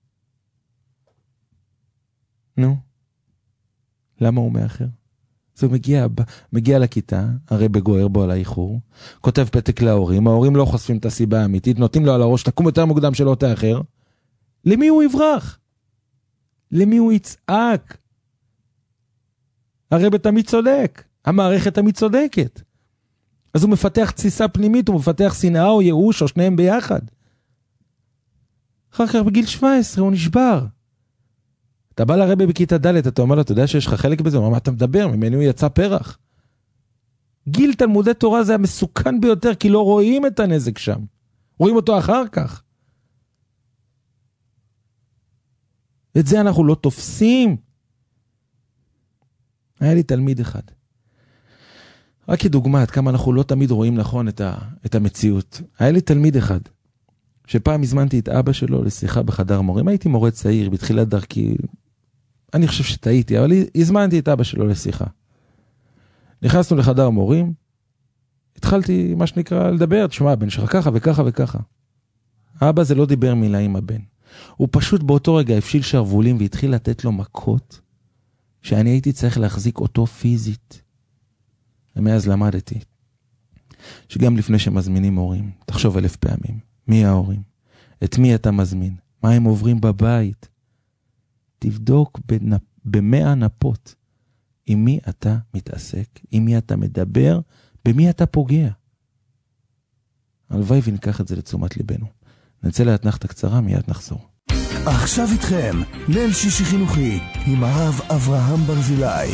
נו. למה הוא מאחר? אז הוא מגיע לכיתה, הרי בגוער בו על האיחור, כותב פתק להורים, ההורים לא חושפים את הסיבה האמיתית, נותנים לו על הראש, תקום יותר מוקדם שלא תאחר. למי הוא יברח? למי הוא יצעק? הרי תמיד צודק, המערכת תמיד צודקת. אז הוא מפתח תסיסה פנימית, הוא מפתח שנאה או ייאוש, או שניהם ביחד. אחר כך בגיל 17 הוא נשבר. אתה בא לרבי בכיתה ד', אתה אומר לו, אתה יודע שיש לך חלק בזה? הוא אומר, מה אתה מדבר? ממנו הוא יצא פרח. גיל תלמודי תורה זה המסוכן ביותר, כי לא רואים את הנזק שם. רואים אותו אחר כך. את זה אנחנו לא תופסים. היה לי תלמיד אחד. רק כדוגמה, עד כמה אנחנו לא תמיד רואים נכון את המציאות. היה לי תלמיד אחד, שפעם הזמנתי את אבא שלו לשיחה בחדר מורים. הייתי מורה צעיר, בתחילת דרכי, אני חושב שטעיתי, אבל הזמנתי את אבא שלו לשיחה. נכנסנו לחדר מורים, התחלתי, מה שנקרא, לדבר, תשמע, הבן שלך ככה וככה וככה. האבא זה לא דיבר מילה עם הבן. הוא פשוט באותו רגע הפשיל שרבולים והתחיל לתת לו מכות, שאני הייתי צריך להחזיק אותו פיזית. ומאז למדתי, שגם לפני שמזמינים הורים, תחשוב 1000 פעמים, מי ההורים? את מי אתה מזמין? מה הם עוברים בבית? תבדוק ב100 נפות, עם מי אתה מתעסק, עם מי אתה מדבר, במי אתה פוגע. הלוואי וניקח את זה לתשומת ליבנו. נצא לאתנחתה קצרה, מיד נחזור. עכשיו איתכם, ליל שישי חינוכי, עם הרב אברהם ברזילי.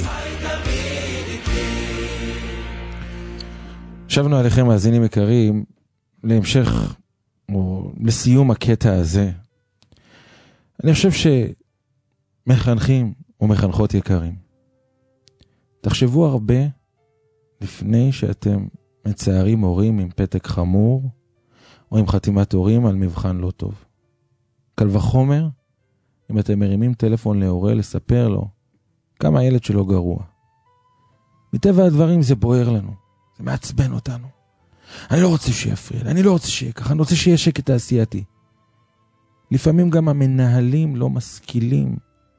שבנו עליכם מאזינים יקרים, להמשך, או לסיום הקטע הזה, אני חושב שמחנכים ומחנכות יקרים, תחשבו הרבה לפני שאתם מצערים הורים עם פתק חמור, או עם חתימת הורים על מבחן לא טוב. קל וחומר, אם אתם מרימים טלפון להורה לספר לו כמה הילד שלו גרוע. מטבע הדברים זה בוער לנו, זה מעצבן אותנו. אני לא רוצה שיפריע, אני לא רוצה שיהיה ככה, אני רוצה שיהיה שקט תעשייתי. לפעמים גם המנהלים לא משכילים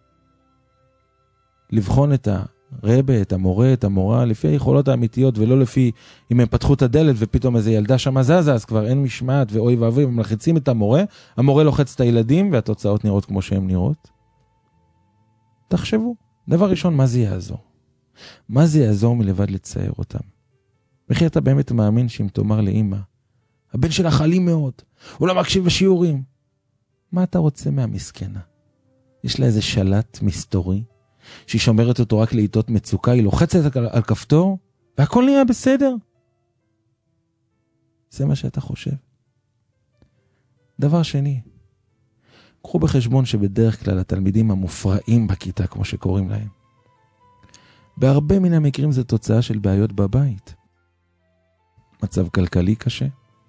לבחון את הרבה, את המורה, את המורה, לפי היכולות האמיתיות, ולא לפי אם הם פתחו את הדלת ופתאום איזה ילדה שמה זזה, אז כבר אין משמעת ואוי ואוי, הם מלחיצים את המורה לוחץ את הילדים, והתוצאות נראות כמו שהן נראות. תחשבו, דבר ראשון, מה זה יעזור? מה זה יעזור מלבד לצייר אותם? וכי אתה באמת מאמין שאם תאמר לאמא, הבן שלה חלים מאוד, הוא לא מקשיב בשיעורים. מה אתה רוצה מהמסכנה? יש לה איזה שלט מסתורי, שהיא שומרת אותו רק לעיתות מצוקה, היא לוחצת על כפתור, והכל נהיה בסדר. זה מה שאתה חושב. דבר שני, קחו בחשבון שבדרך כלל התלמידים המופרעים בכיתה, כמו שקוראים להם, בהרבה מן המקרים זה תוצאה של בעיות בבית. מצב כלכלי קשה,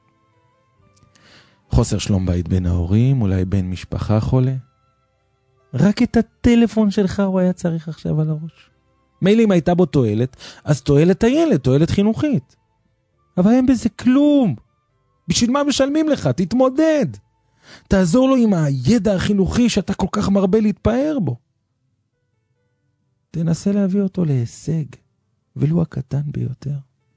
חוסר שלום בית בין ההורים, אולי בין משפחה חולה. רק את הטלפון שלך הוא היה צריך עכשיו על הראש. מילא אם הייתה בו תועלת, אז תועלת הילד, תועלת חינוכית. אבל אין בזה כלום. בשביל מה משלמים לך? תתמודד. תעזור לו עם הידע החינוכי שאתה כל כך מרבה להתפאר בו. תנסה להביא אותו להישג, ולו הקטן ביותר.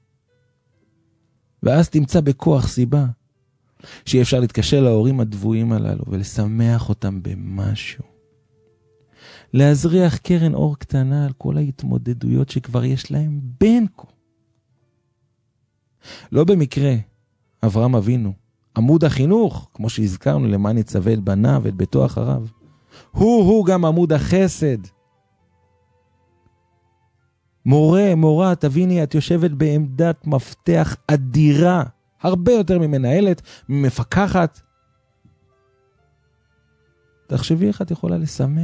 ואז תמצא בכוח סיבה שאי אפשר להתקשר להורים הדבויים הללו ולשמח אותם במשהו. להזריח קרן אור קטנה על כל ההתמודדויות שכבר יש להם בין כה. לא במקרה, אברהם אבינו, עמוד החינוך, כמו שהזכרנו, למען יצווה את בניו ואת ביתו אחריו, הוא גם עמוד החסד. מורה, תביני, את יושבת בעמדת מפתח אדירה, הרבה יותר ממנהלת, ממפקחת. תחשבי איך את יכולה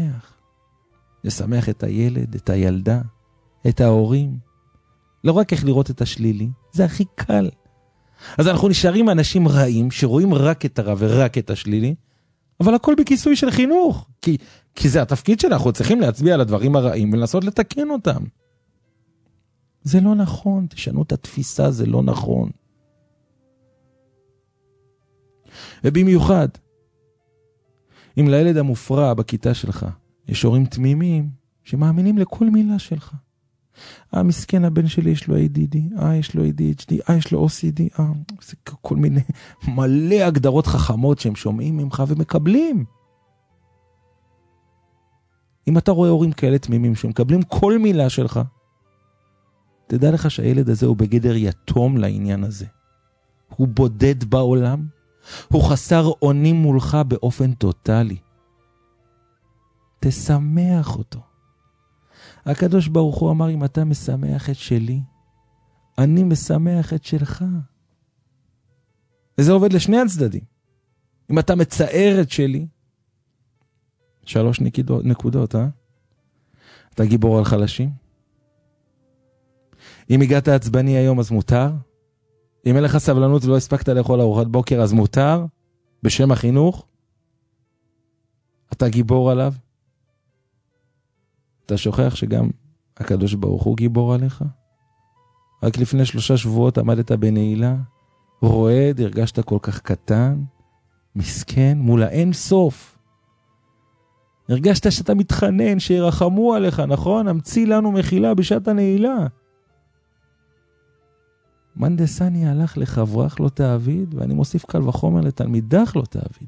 לשמח את הילד, את הילדה, את ההורים. לא רק איך לראות את השלילי, זה הכי קל. אז אנחנו נשארים אנשים רעים שרואים רק את הרע ורק את השלילי, אבל הכל בכיסוי של חינוך, כי זה התפקיד שאנחנו צריכים להצביע על הדברים הרעים ולנסות לתקן אותם. זה לא נכון, תשנו את התפיסה, זה לא נכון. ובמיוחד, אם לילד המופרע בכיתה שלך יש הורים תמימים שמאמינים לכל מילה שלך. מסכן, הבן שלי יש לו ADD, יש לו ADHD, יש לו OCD, זה כל מיני מלא הגדרות חכמות שהם שומעים ממך ומקבלים. אם אתה רואה הורים כאלה תמימים שמקבלים כל מילה שלך, תדע לך שהילד הזה הוא בגדר יתום לעניין הזה. הוא בודד בעולם, הוא חסר אונים מולך באופן טוטלי. תשמח אותו. הקדוש ברוך הוא אמר, אם אתה משמח את שלי, אני משמח את שלך. וזה עובד לשני הצדדים. אם אתה מצער את שלי, 3 נקודות, אתה גיבור על חלשים. אם הגעת עצבני היום, אז מותר. אם אין לך סבלנות ולא הספקת לאכול ארוחת בוקר, אז מותר. בשם החינוך, אתה גיבור עליו. אתה שוכח שגם הקדוש ברוך הוא גיבור עליך? רק לפני 3 שבועות עמדת בנעילה, רועד, הרגשת כל כך קטן, מסכן, מול האין סוף. הרגשת שאתה מתחנן, שירחמו עליך, נכון? המציא לנו מחילה בשעת הנעילה. מנדסני הלך לחברך לא תעביד, ואני מוסיף קל וחומר לתלמידך לא תעביד.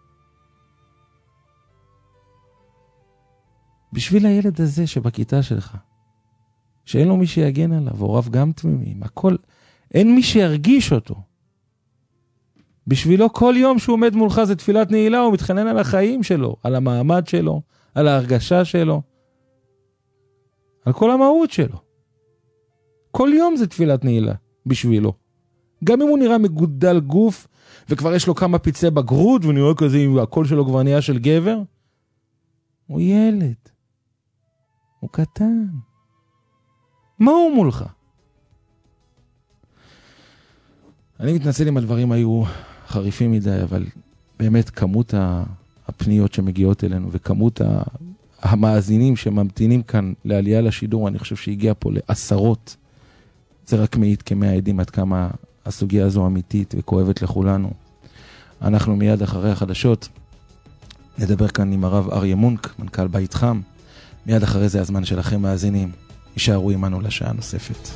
בשביל הילד הזה שבכיתה שלך, שאין לו מי שיגן עליו, הוריו גם תמימים, הכל, אין מי שירגיש אותו. בשבילו כל יום שהוא עומד מולך זה תפילת נעילה, הוא מתחנן על החיים שלו, על המעמד שלו, על ההרגשה שלו, על כל המהות שלו. כל יום זה תפילת נעילה בשבילו. גם אם הוא נראה מגודל גוף וכבר יש לו כמה פצעי בגרות, והוא נראה כזה, הקול שלו כבר נהיה של גבר. הוא ילד. הוא קטן. מה הוא מולך? אני מתנצל אם הדברים היו חריפים מדי, אבל באמת כמות הפניות שמגיעות אלינו, וכמות המאזינים שממתינים כאן לעלייה לשידור, אני חושב שהגיע פה לעשרות. זה רק מעיד כמאה עדים עד כמה הסוגיה הזו אמיתית וכואבת לכולנו. אנחנו מיד אחרי החדשות נדבר כאן עם הרב אריה מונק, מנכ"ל בית חם. מיד אחרי זה הזמן שלכם מאזינים. יישארו עמנו לשעה נוספת.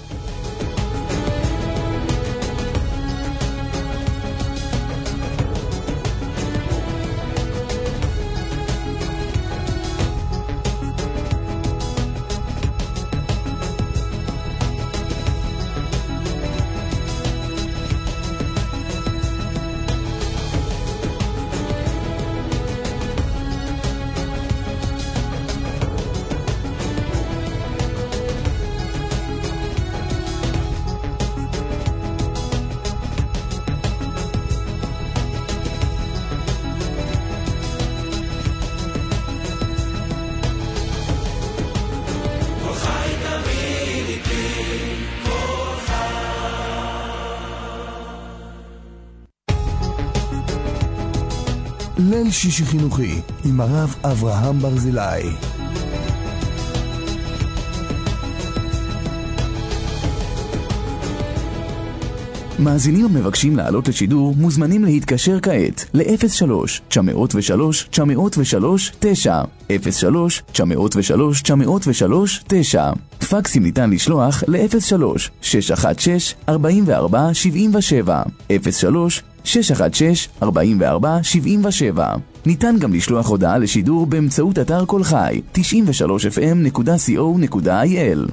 ליל שישי חינוכי עם הרב אברהם ברזילי. מאזינים המבקשים לעלות לשידור מוזמנים להתקשר כעת ל-03-903-903-9 03-903-903-9 פקסים ניתן לשלוח ל-03-616-4477 03-616-4477 ניתן גם לשלוח הודעה לשידור באמצעות אתר כל חי 93fm.co.il.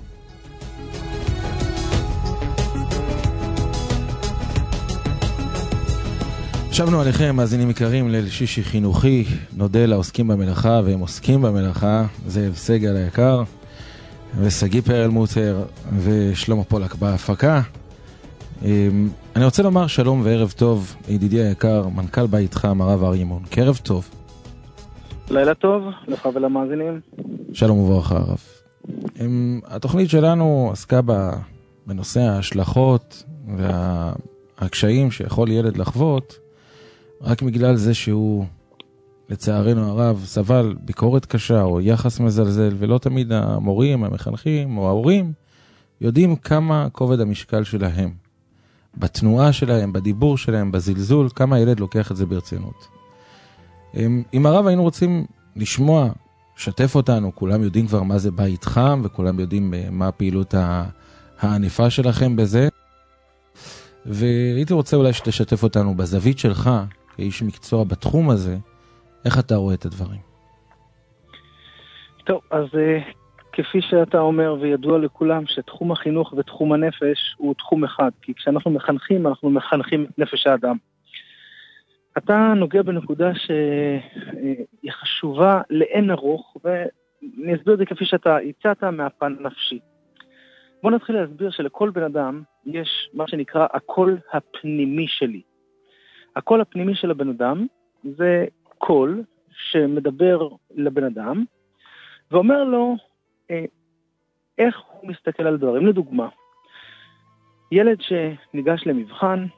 שבנו עליכם, מאזינים יקרים, ליל שישי חינוכי. נודה לעוסקים במלאכה, והם עוסקים במלאכה. זאב סגל היקר, וסגי פרלמוטר, ושלמה פולק בהפקה. אני רוצה לומר שלום וערב טוב, ידידי היקר, מנכ"ל בית חם, הרב אריה מונק. ערב טוב. לילה טוב, לך ולמאזינים. שלום וברכה הרב. התוכנית שלנו עסקה בנושא ההשלכות והקשיים שיכול ילד לחוות, רק בגלל זה שהוא, לצערנו הרב, סבל ביקורת קשה או יחס מזלזל, ולא תמיד המורים, המחנכים או ההורים יודעים כמה כובד המשקל שלהם, בתנועה שלהם, בדיבור שלהם, בזלזול, כמה הילד לוקח את זה ברצינות. עם הרב היינו רוצים לשמוע, שתף אותנו, כולם יודעים כבר מה זה בית חם, וכולם יודעים מה הפעילות הענפה שלכם בזה, והייתי רוצה אולי שתשתף אותנו בזווית שלך, כאיש מקצוע בתחום הזה, איך אתה רואה את הדברים? טוב, אז כפי שאתה אומר וידוע לכולם שתחום החינוך ותחום הנפש הוא תחום אחד, כי כשאנחנו מחנכים, אנחנו מחנכים את נפש האדם. אתה נוגע בנקודה שהיא חשובה לאין ארוך, ואני אסביר את זה כפי שאתה הצעת מהפן הנפשי. בוא נתחיל להסביר שלכל בן אדם יש מה שנקרא הקול הפנימי שלי. הקול הפנימי של הבן אדם זה קול שמדבר לבן אדם ואומר לו איך הוא מסתכל על דברים. לדוגמה, ילד שניגש למבחן,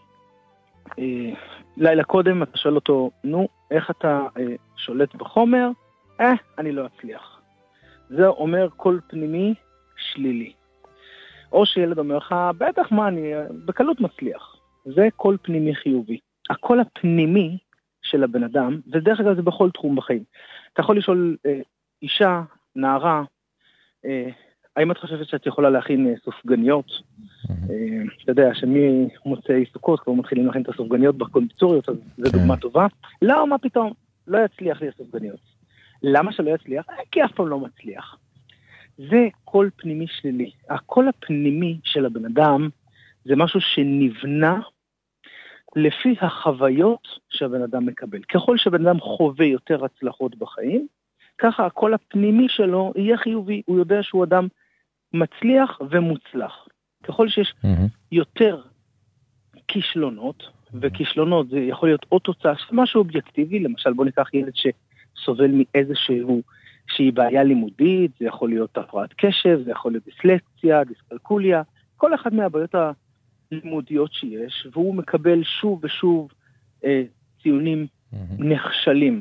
לילה קודם אתה שואל אותו, נו, איך אתה שולט בחומר? אני לא אצליח. זה אומר קול פנימי שלילי. או שילד אומר לך, בטח מה, אני בקלות מצליח. זה קול פנימי חיובי. הקול הפנימי של הבן אדם, ודרך אגב זה בכל תחום בחיים. אתה יכול לשאול אישה, נערה, האם את חושבת שאת יכולה להכין סופגניות? אתה יודע, שמי מוצאי סוכות, כבר מתחילים להכין את הסופגניות בקונדיטוריות, אז זו דוגמה טובה. לא, מה פתאום? לא יצליח לי הסופגניות. למה שלא יצליח? כי אף פעם לא מצליח. זה קול פנימי שלילי. הקול הפנימי של הבן אדם זה משהו שנבנה לפי החוויות שהבן אדם מקבל. ככל שבן אדם חווה יותר הצלחות בחיים, ככה הקול הפנימי שלו יהיה חיובי. הוא יודע שהוא אדם מצליח ומוצלח. ככל שיש יותר כישלונות, וכישלונות זה יכול להיות או תוצאה של משהו אובייקטיבי, למשל בוא ניקח ילד שסובל שהיא בעיה לימודית, זה יכול להיות הפרעת קשב, זה יכול להיות דיסלקציה, דיסקלקוליה, כל אחד מהבעיות הלימודיות שיש, והוא מקבל שוב ושוב ציונים נכשלים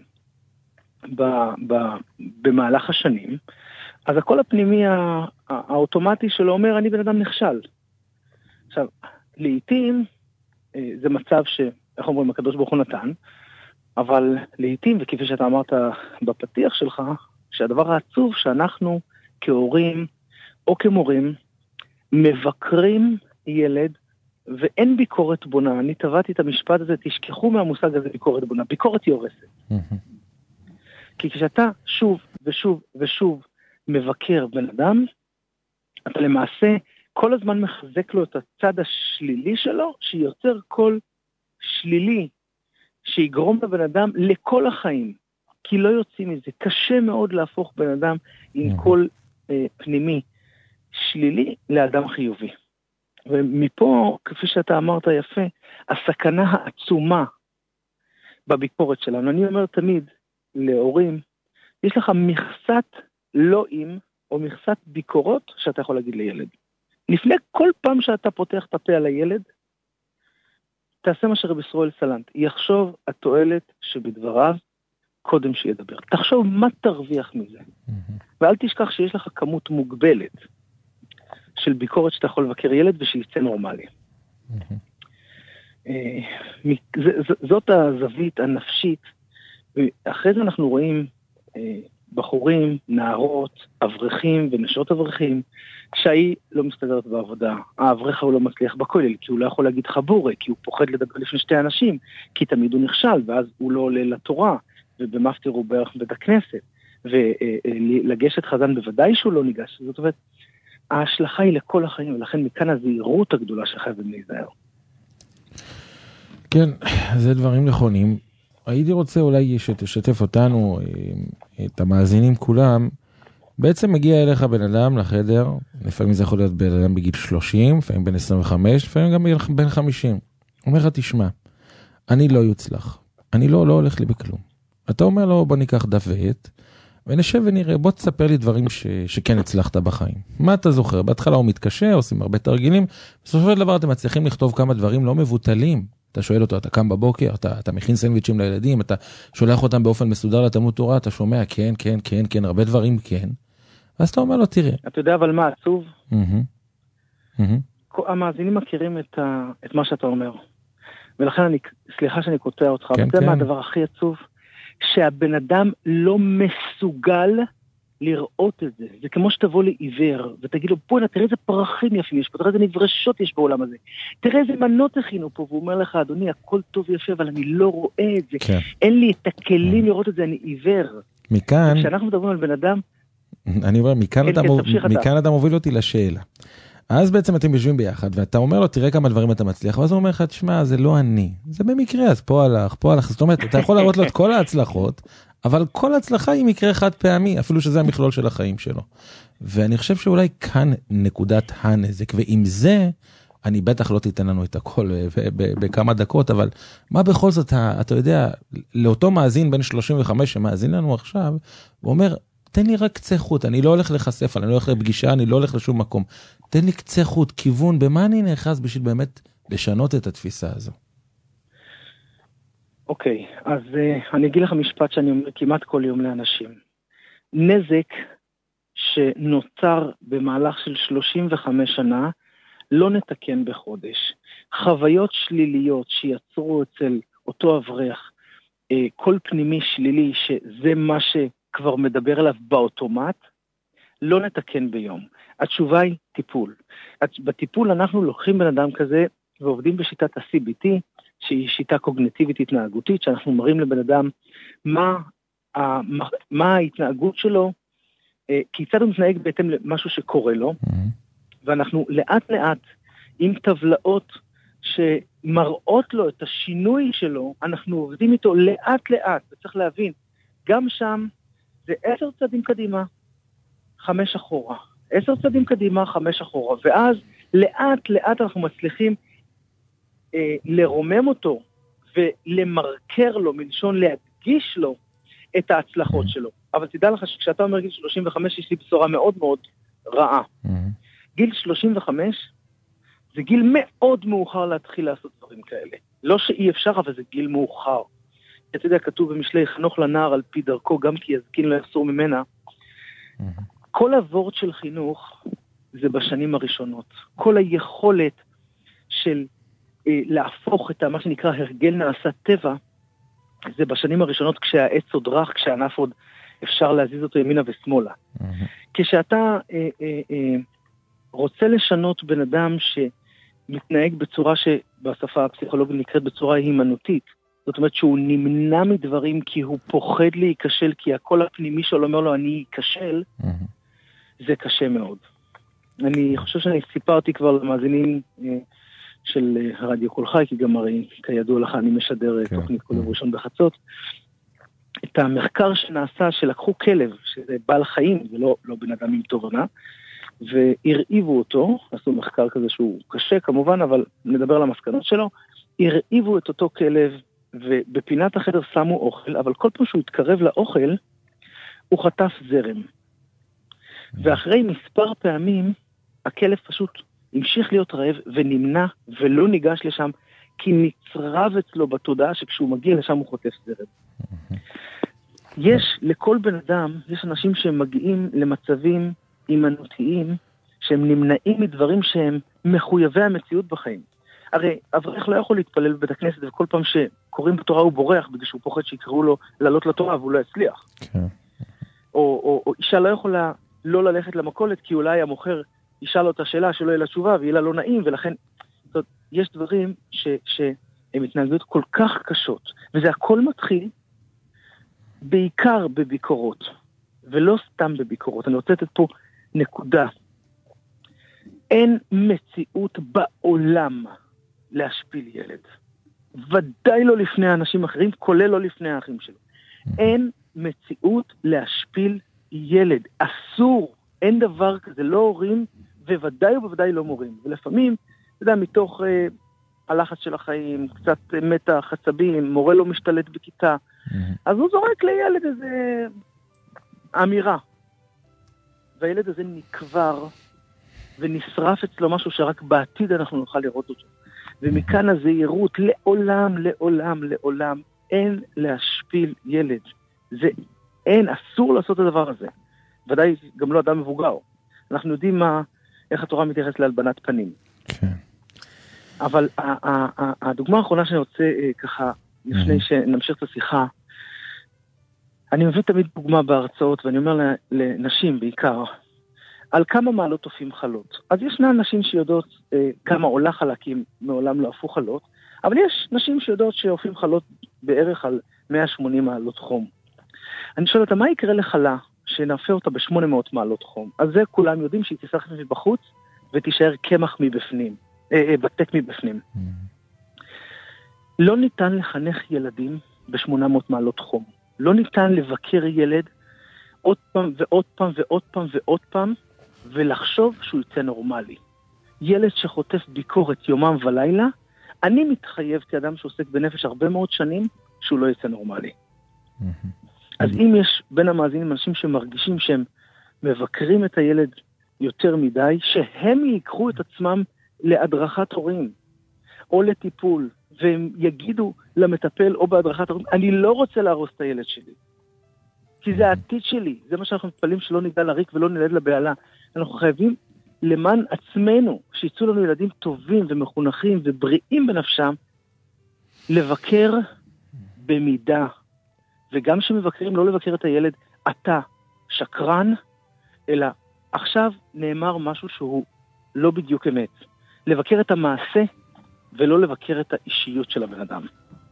במהלך השנים, אז הקול הפנימי האוטומטי שלו אומר, אני בן אדם נכשל. עכשיו, לעתים זה מצב איך אומרים, הקדוש ברוך הוא נתן, אבל לעתים, וכפי שאתה אמרת בפתיח שלך, שהדבר העצוב שאנחנו כהורים או כמורים מבקרים ילד ואין ביקורת בונה. אני טבעתי את המשפט הזה, תשכחו מהמושג הזה ביקורת בונה. ביקורת היא הורסת. כי כשאתה שוב ושוב ושוב מבקר בן אדם, אתה למעשה כל הזמן מחזק לו את הצד השלילי שלו, שיוצר קול שלילי, שיגרום לבן אדם לכל החיים. כי לא יוצאים מזה. קשה מאוד להפוך בן אדם עם קול פנימי שלילי לאדם חיובי. ומפה, כפי שאתה אמרת יפה, הסכנה העצומה בביקורת שלנו. אני אומר תמיד להורים, יש לך מכסת לואים או מכסת ביקורות שאתה יכול להגיד לילד. לפני כל פעם שאתה פותח את הפה על הילד, תעשה מה שרבי ישראל סלנט, יחשוב התועלת שבדבריו קודם שידבר. תחשוב מה תרוויח מזה. ואל תשכח שיש לך כמות מוגבלת של ביקורת שאתה יכול לבקר ילד ושיצא נורמלי. זאת הזווית הנפשית. ואחרי זה אנחנו רואים בחורים, נערות, אברכים ונשות אברכים, שהיא לא מסתדרת בעבודה. האברך הוא לא מצליח בכולל, כי הוא לא יכול להגיד חברה, כי הוא פוחד לדבר לפני שתי אנשים, כי תמיד הוא נכשל, ואז הוא לא עולה לתורה, ובמפטיר הוא בערך בית הכנסת, ולגשת חזן בוודאי שהוא לא ניגש. זאת אומרת, ההשלכה היא לכל החיים, ולכן מכאן הזהירות הגדולה שחייבים להיזהר. כן, זה דברים נכונים. הייתי רוצה אולי שתשתף אותנו, את המאזינים כולם. בעצם מגיע אליך בן אדם לחדר, לפעמים זה יכול להיות בן אדם בגיל 30, לפעמים בן 25, לפעמים גם בן 50. אומר לך, תשמע, אני לא יוצלח, אני לא הולך לי בכלום. אתה אומר לו, בוא ניקח דף ועט, ונשב ונראה, בוא תספר לי דברים שכן הצלחת בחיים. מה אתה זוכר? בהתחלה הוא מתקשה, עושים הרבה תרגילים, בסופו של דבר אתם מצליחים לכתוב כמה דברים לא מבוטלים. אתה שואל אותו, אתה קם בבוקר, אתה מכין סנדוויצ'ים לילדים, אתה שולח אותם באופן מסודר לתלמוד תורה, אתה שומע, כן, כן, כן, כן, הרבה דברים כן. אז אתה אומר לו, תראה. אתה יודע אבל מה עצוב? המאזינים מכירים את מה שאתה אומר. ולכן סליחה שאני קוטע אותך, אבל זה מה הדבר הכי עצוב? שהבן אדם לא מסוגל לראות את זה. זה כמו שתבוא לעיוור, ותגיד לו, בוא, תראה איזה פרחים יפים יש פה, תראה איזה נברשות יש בעולם הזה, תראה איזה מנות הכינו פה, והוא אומר לך, אדוני, הכל טוב יפה, אבל אני לא רואה את זה. כן. אין לי את הכלים לראות את זה, אני עיוור. מכאן... כשאנחנו מדברים על בן אדם... אני אומר, מכאן אתה מוביל אותי לשאלה. אז בעצם אתם יושבים ביחד, ואתה אומר לו, תראה כמה דברים אתה מצליח, ואז הוא אומר לך, תשמע, זה לא אני. זה במקרה, אז פה הלך. זאת אומרת, אתה יכול להראות לו את כל ההצלחות, אבל כל הצלחה היא מקרה חד פעמי, אפילו שזה המכלול של החיים שלו. ואני חושב שאולי כאן נקודת הנזק, ועם זה, אני בטח לא תיתן לנו את הכל בכמה דקות, אבל מה בכל זאת, אתה יודע, לאותו מאזין בין 35 שמאזין לנו עכשיו, הוא אומר, תן לי רק קצה חוט, אני לא הולך לחשף, אני לא הולך לפגישה, אני לא הולך לשום מקום. תן לי קצה חוט, כיוון, במה אני נאחז בשביל באמת לשנות את התפיסה הזו? אוקיי, אז אני אגיד לך משפט שאני אומר כמעט כל יום לאנשים. נזק שנוצר במהלך של 35 שנה, לא נתקן בחודש. חוויות שליליות שיצרו אצל אותו אברך, כל פנימי שלילי, שזה מה שכבר מדבר עליו באוטומט, לא נתקן ביום. התשובה היא טיפול. בטיפול אנחנו לוקחים בן אדם כזה, ועובדים בשיטת ה-CBT, שהיא שיטה קוגניטיבית התנהגותית, שאנחנו מראים לבן אדם מה ההתנהגות שלו, כיצד הוא מתנהג בהתאם למשהו שקורה לו, ואנחנו לאט לאט, עם טבלאות שמראות לו את השינוי שלו, אנחנו עובדים איתו לאט לאט, וצריך להבין, גם שם זה 10 צעדים קדימה, 5 אחורה. 10 צעדים קדימה, 5 אחורה, ואז לאט לאט אנחנו מצליחים לרומם אותו ולמרקר לו, מלשון להדגיש לו את ההצלחות שלו. אבל תדע לך שכשאתה אומר גיל 35, יש לי בשורה מאוד מאוד רעה. גיל 35 זה גיל מאוד מאוחר להתחיל לעשות דברים כאלה. לא שאי אפשר, אבל זה גיל מאוחר. אתה יודע, כתוב במשלי, חנוך לנער על פי דרכו, גם כי יזקין לא יחסור ממנה. כל הוורד של חינוך זה בשנים הראשונות. כל היכולת של להפוך את מה שנקרא הרגל נעשה טבע, זה בשנים הראשונות כשהעץ עוד רך, כשהענף עוד אפשר להזיז אותו ימינה ושמאלה. כשאתה רוצה לשנות בן אדם שמתנהג בצורה שבשפה הפסיכולוגית נקראת בצורה הימנותית, זאת אומרת שהוא נמנע מדברים כי הוא פוחד להיכשל, כי הקול הפנימי שלו אומר לו אני אכשל, זה קשה מאוד. אני חושב שאני סיפרתי כבר למאזינים של הרדיו קול חי, כי גם הרי כידוע לך אני משדר תוכנית כל יום ראשון בחצות, את המחקר שנעשה שלקחו כלב, שזה בעל חיים, זה לא בן אדם עם תובנה, והרעיבו אותו, עשו מחקר כזה שהוא קשה כמובן, אבל נדבר על המסקנות שלו, הרעיבו את אותו כלב, ובפינת החדר שמו אוכל, אבל כל פעם שהוא התקרב לאוכל, הוא חטף זרם. ואחרי מספר פעמים, הכלב פשוט המשיך להיות רעב ונמנע ולא ניגש לשם, כי נצרב אצלו בתודעה שכשהוא מגיע לשם הוא חוטף זרם. יש לכל בן אדם, יש אנשים שמגיעים למצבים אימנותיים, שהם נמנעים מדברים שהם מחויבי המציאות בחיים. הרי אברך לא יכול להתפלל בבית הכנסת, וכל פעם שקוראים בתורה הוא בורח, בגלל שהוא פוחד שיקראו לו לעלות לתורה והוא לא יצליח. או אישה לא יכולה לא ללכת למכולת, כי אולי המוכר ישאל אותה שאלה שלא יהיה לה תשובה, ויהיה לה לא נעים, ולכן יש דברים שהם התנהגות כל כך קשות, וזה הכל מתחיל בעיקר בביקורות, ולא סתם בביקורות. אני רוצה לתת פה נקודה. אין מציאות בעולם להשפיל ילד. ודאי לא לפני האנשים אחרים, כולל לא לפני האחים שלו. אין מציאות להשפיל ילד. אסור, אין דבר כזה, לא הורים, וודאי ובוודאי לא מורים. ולפעמים, אתה יודע, מתוך הלחץ של החיים, קצת מתח, עצבים, מורה לא משתלט בכיתה, אז הוא זורק לילד איזה אמירה. והילד הזה נקבר ונשרף אצלו משהו שרק בעתיד אנחנו נוכל לראות אותו. ומכאן הזהירות, לעולם, לעולם, לעולם, אין להשפיל ילד. זה אין, אסור לעשות את הדבר הזה. ודאי גם לא אדם מבוגר. אנחנו יודעים איך התורה מתייחסת להלבנת פנים. כן. אבל הדוגמה האחרונה שאני רוצה ככה, לפני שנמשיך את השיחה, אני מביא תמיד דוגמה בהרצאות, ואני אומר לנשים בעיקר, על כמה מעלות תופים חלות. אז ישנה נשים שיודעות כמה עולה חלקים, מעולם לא הפוך חלות, אבל יש נשים שיודעות שאופים חלות בערך על 180 מעלות חום. אני שואל אותה, מה יקרה לחלה שנאפה אותה ב-800 מעלות חום? אז זה כולם יודעים שהיא תסחף מבחוץ, ותישאר קמח מבפנים, בטק מבפנים. לא ניתן לחנך ילדים ב-800 מעלות חום. לא ניתן לבקר ילד עוד פעם ועוד פעם ועוד פעם ועוד פעם, ולחשוב שהוא יצא נורמלי. ילד שחוטף ביקורת יומם ולילה, אני מתחייב כאדם שעוסק בנפש הרבה מאוד שנים, שהוא לא יצא נורמלי. אז אם יש בין המאזינים אנשים שמרגישים שהם מבקרים את הילד יותר מדי, שהם ייקחו את עצמם להדרכת הורים, או לטיפול, והם יגידו למטפל או בהדרכת הורים, אני לא רוצה להרוס את הילד שלי. כי זה העתיד שלי. זה מה שאנחנו מתפעלים שלא נדע לריק ולא נלד לבעלה. אנחנו חייבים למען עצמנו, שיצאו לנו ילדים טובים ומחונכים ובריאים בנפשם, לבקר במידה. וגם שמבקרים, לא לבקר את הילד, אתה שקרן, אלא עכשיו נאמר משהו שהוא לא בדיוק אמת. לבקר את המעשה, ולא לבקר את האישיות של הבן אדם.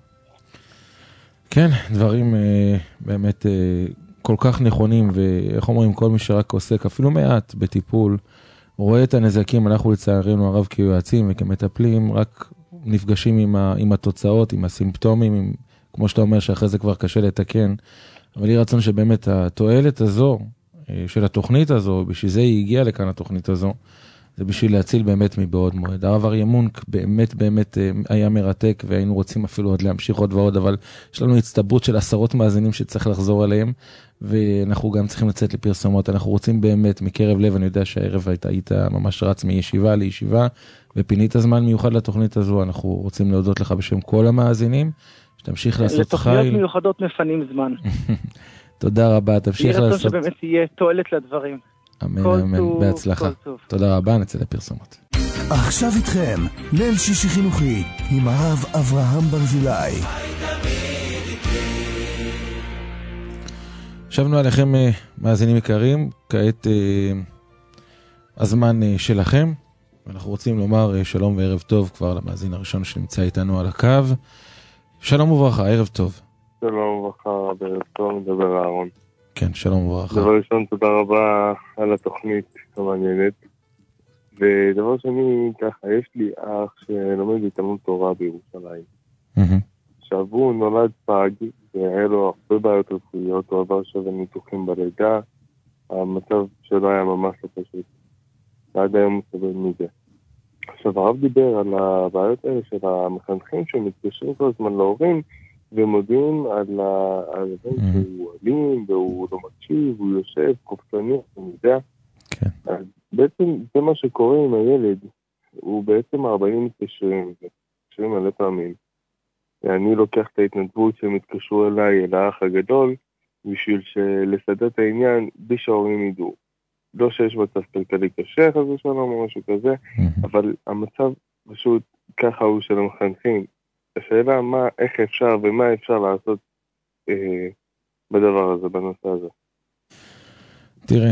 כן, דברים באמת כל כך נכונים, ואיך אומרים, כל מי שרק עוסק אפילו מעט בטיפול, רואה את הנזקים. אנחנו לצערנו הרב כיועצים וכמטפלים, רק נפגשים עם התוצאות, עם הסימפטומים, כמו שאתה אומר שאחרי זה כבר קשה לתקן, אבל לי רצון שבאמת התועלת הזו, של התוכנית הזו, בשביל זה היא הגיעה לכאן התוכנית הזו, זה בשביל להציל באמת מבעוד מועד. הרב אריה מונק באמת היה מרתק, והיינו רוצים אפילו עוד להמשיך עוד ועוד, אבל יש לנו הצטברות של עשרות מאזינים שצריך לחזור עליהם, ואנחנו גם צריכים לצאת לפרסומות. אנחנו רוצים באמת מקרב לב, אני יודע שהערב היית ממש רץ מישיבה לישיבה, ופינית זמן מיוחד לתוכנית הזו. אנחנו רוצים להודות לך בשם כל המאזינים, שתמשיך לעשות חיל. לתוכניות מיוחדות מפנים זמן. תודה רבה, תמשיך לעשות. יהיה שבאמת יהיה תועלת לדברים. אמן, אמן, בהצלחה. תודה רבה, נצא לפרסומות. עכשיו איתכם, ליל שישי חינוכי, עם הרב אברהם ברזילי. שבנו עליכם מאזינים יקרים, כעת הזמן שלכם. אנחנו רוצים לומר שלום וערב טוב כבר למאזין הראשון שנמצא איתנו על הקו. שלום וברכה, ערב טוב. שלום וברכה, ערב טוב, מדבר אהרון. כן, שלום וברכה. דבר ראשון, תודה רבה על התוכנית המעניינת. ודבר שני, ככה, יש לי אח שלומד בהתאמנות תורה בירושלים. עכשיו, הוא נולד פג, והיה לו הרבה בעיות רפואיות, הוא עבר שווה ניתוחים בלידה, המצב שלו היה ממש לא פשוט. ועד היום הוא סובל מזה. עכשיו, הרב דיבר על הבעיות האלה של המחנכים שמתקשרים כל הזמן להורים, ומודיעים על זה שהוא אלים, והוא לא מקשיב, הוא יושב, קופצני, הוא יודע. כן. אז בעצם זה מה שקורה עם הילד, הוא בעצם 40 מתקשרים מלא פעמים. אני לוקח את ההתנדבות שהם התקשרו אליי, אל האח הגדול, בשביל לסדר את העניין, בלי שההורים ידעו. לא שיש מצב כלכלי קשה, אז יש לנו משהו כזה, אבל המצב פשוט ככה הוא של המחנכים. השאלה איך אפשר ומה אפשר לעשות בדבר הזה, בנושא הזה. תראה,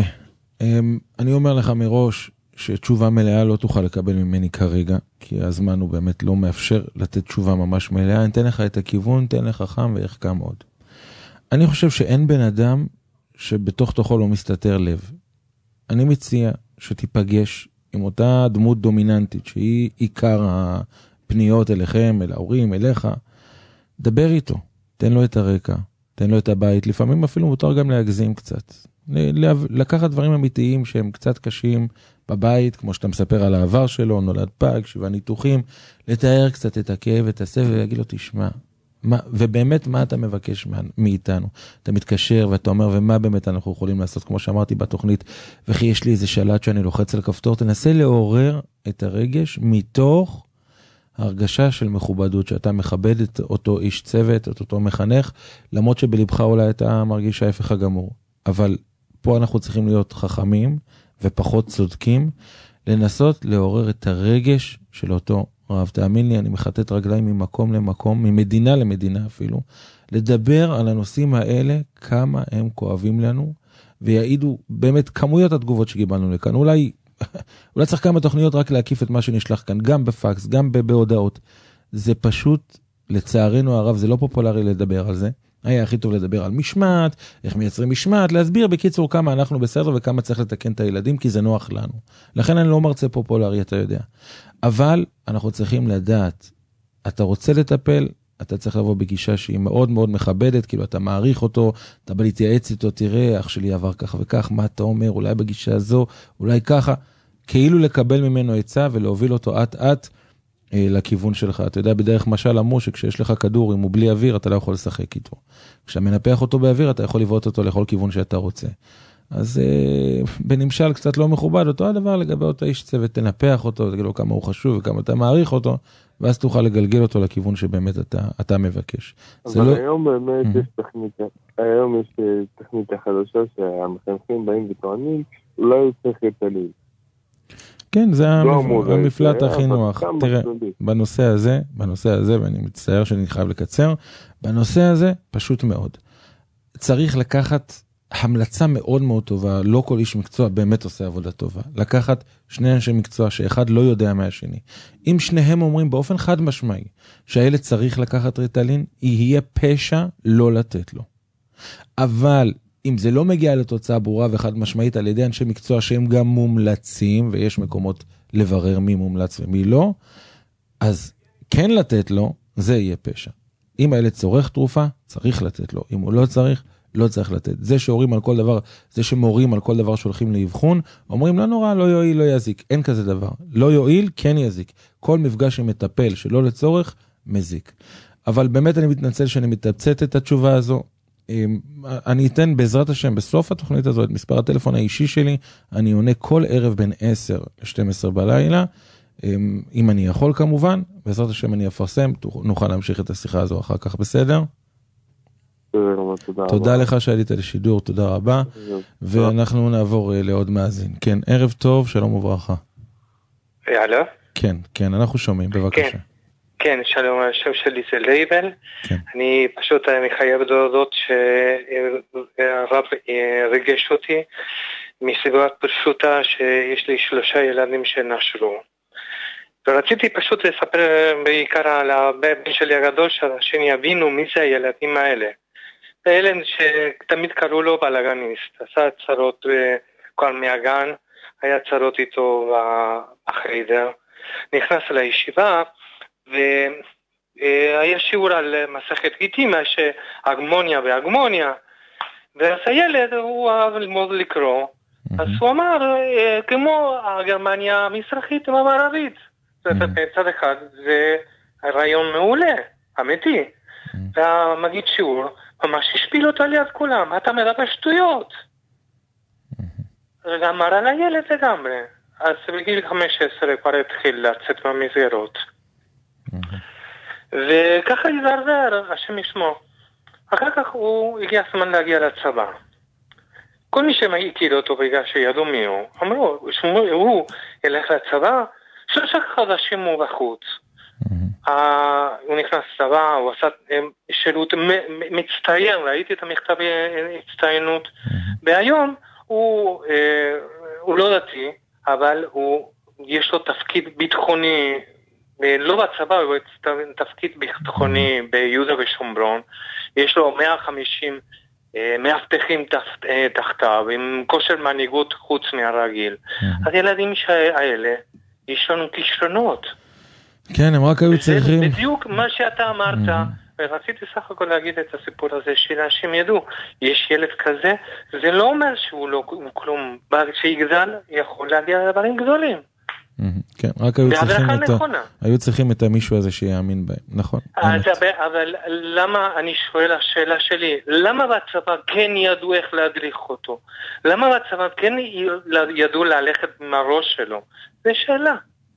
אני אומר לך מראש שתשובה מלאה לא תוכל לקבל ממני כרגע, כי הזמן הוא באמת לא מאפשר לתת תשובה ממש מלאה. אני אתן לך את הכיוון, תן לך חם ויחכם עוד. אני חושב שאין בן אדם שבתוך תוכו לא מסתתר לב. אני מציע שתיפגש עם אותה דמות דומיננטית, שהיא עיקר הפניות אליכם, אל ההורים, אליך. דבר איתו, תן לו את הרקע, תן לו את הבית. לפעמים אפילו מותר גם להגזים קצת. לקחת דברים אמיתיים שהם קצת קשים בבית, כמו שאתה מספר על העבר שלו, נולד פג, 7 ניתוחים, לתאר קצת את הכאב, את הסבל, ולהגיד לו, תשמע, ובאמת מה אתה מבקש מאיתנו? אתה מתקשר ואתה אומר, ומה באמת אנחנו יכולים לעשות, כמו שאמרתי בתוכנית, וכי יש לי איזה שלט שאני לוחץ על כפתור, תנסה לעורר את הרגש מתוך הרגשה של מכובדות, שאתה מכבד את אותו איש צוות, את אותו מחנך, למרות שבלבך אולי אתה מרגיש ההפך הגמור. אבל פה אנחנו צריכים להיות חכמים ופחות צודקים, לנסות לעורר את הרגש של אותו רב. תאמין לי, אני מחטט רגליים ממקום למקום, ממדינה למדינה אפילו, לדבר על הנושאים האלה, כמה הם כואבים לנו, ויעידו באמת כמויות התגובות שקיבלנו לכאן. אולי צריך כמה תוכניות רק להקיף את מה שנשלח כאן, גם בפקס, גם בהודעות. זה פשוט, לצערנו הרב, זה לא פופולרי לדבר על זה. היה הכי טוב לדבר על משמעת, איך מייצרים משמעת, להסביר בקיצור כמה אנחנו בסדר וכמה צריך לתקן את הילדים, כי זה נוח לנו. לכן אני לא מרצה פופולרי, אתה יודע. אבל אנחנו צריכים לדעת, אתה רוצה לטפל, אתה צריך לבוא בגישה שהיא מאוד מאוד מכבדת, כאילו אתה מעריך אותו, אתה בא להתייעץ איתו, תראה, אח שלי עבר כך וכך, מה אתה אומר, אולי בגישה הזו, אולי ככה, כאילו לקבל ממנו עצה ולהוביל אותו עט לכיוון שלך. אתה יודע, בדרך משל אמרו שכשיש לך כדור, אם הוא בלי אוויר, אתה לא יכול לשחק איתו. כשאתה מנפח אותו באוויר, אתה יכול לבעוט אותו לכל כיוון שאתה רוצה. אז בנמשל קצת לא מכובד, אותו הדבר לגבי אותו איש צוות, תנפח אותו, תגיד לו כמה הוא חשוב וכמה אתה מעריך אותו, ואז תוכל לגלגל אותו לכיוון שבאמת אתה מבקש. אבל היום באמת יש טכניקה, היום יש טכניקה חדשה שהמחנכים באים וטוענים, אולי הוא צריך לטליל. כן, זה המפלט הכי נוח. תראה, בנושא הזה, ואני מצטער שאני חייב לקצר, בנושא הזה פשוט מאוד. צריך לקחת המלצה מאוד מאוד טובה, לא כל איש מקצוע באמת עושה עבודה טובה. לקחת 2 אנשי מקצוע שאחד לא יודע מהשני. אם שניהם אומרים באופן חד משמעי שהילד צריך לקחת ריטלין, יהיה פשע לא לתת לו. אבל אם זה לא מגיע לתוצאה ברורה וחד משמעית על ידי אנשי מקצוע שהם גם מומלצים, ויש מקומות לברר מי מומלץ ומי לא, אז כן לתת לו, זה יהיה פשע. אם הילד צורך תרופה, צריך לתת לו. אם הוא לא צריך, לא צריך לתת. זה שהורים על כל דבר, זה שמורים על כל דבר שהולכים לאבחון, אומרים לא נורא, לא יועיל, לא יזיק. אין כזה דבר. לא יועיל, כן יזיק. כל מפגש עם מטפל שלא לצורך, מזיק. אבל באמת אני מתנצל שאני מתמצת את התשובה הזו. אני אתן בעזרת השם בסוף התוכנית הזו את מספר הטלפון האישי שלי, אני עונה כל ערב בין 10 ל-12 בלילה, אם אני יכול כמובן, בעזרת השם אני אפרסם, נוכל להמשיך את השיחה הזו אחר כך, בסדר? תודה לך שעלית לשידור, תודה רבה, ואנחנו נעבור לעוד מאזין. כן, ערב טוב, שלום וברכה. הלו? כן, אנחנו שומעים, בבקשה. כן, שלום, השם שלי זה לייבל. כן. אני חייב להודות שהרב ריגש אותי מסיבה פשוטה שיש לי 3 ילדים שנשרו. ורציתי פשוט לספר בעיקר על הבן שלי הגדול, שאנשים יבינו מי זה הילדים האלה. זה ילד שתמיד קראו לו בלגניסט, עשה צרות כל מהגן, היה צרות איתו בחיידר. נכנס לישיבה, והיה שיעור על מסכת גיטים, שהגמוניה והגמוניה, ואז הילד הוא אהב ללמוד לקרוא, אז הוא אמר, כמו הגרמניה המזרחית והמערבית, בצד אחד, זה רעיון מעולה, אמיתי, והמגיד שיעור, ממש השפיל אותו ליד כולם, אתה מדבר שטויות, אמר על הילד לגמרי, אז בגיל 15 כבר התחיל לצאת מהמסגרות, וככה יזרזר, השם ישמו. אחר כך הוא הגיע הזמן להגיע לצבא. כל מי שמכיר אותו בגלל שידעו מי הוא, אמרו, הוא ילך לצבא, 3 חודשים הוא בחוץ. הוא נכנס לצבא, הוא עשה שירות מצטיין, ראיתי את המכתב הצטיינות, והיום הוא לא דתי, אבל יש לו תפקיד ביטחוני, לא בצבא, הוא תפקיד ביטחוני ביהודה ושומרון, יש לו 150 מאבטחים תחתיו, עם כושר מנהיגות חוץ מהרגיל. אז ילדים האלה, יש לנו כישרונות. כן, הם רק היו צריכים. זה בדיוק מה שאתה אמרת, ורציתי סך הכל להגיד את הסיפור הזה, שאנשים ידעו, יש ילד כזה, זה לא אומר שהוא לא כלום, שיגדל יכול להגיע לדברים גדולים. כן, רק היו צריכים את המישהו הזה שיאמין בהם, נכון. אבל למה, אני שואל השאלה שלי, למה בצבא כן ידעו איך להדריך אותו? למה בצבא כן ידעו ללכת עם הראש שלו? זה שאלה.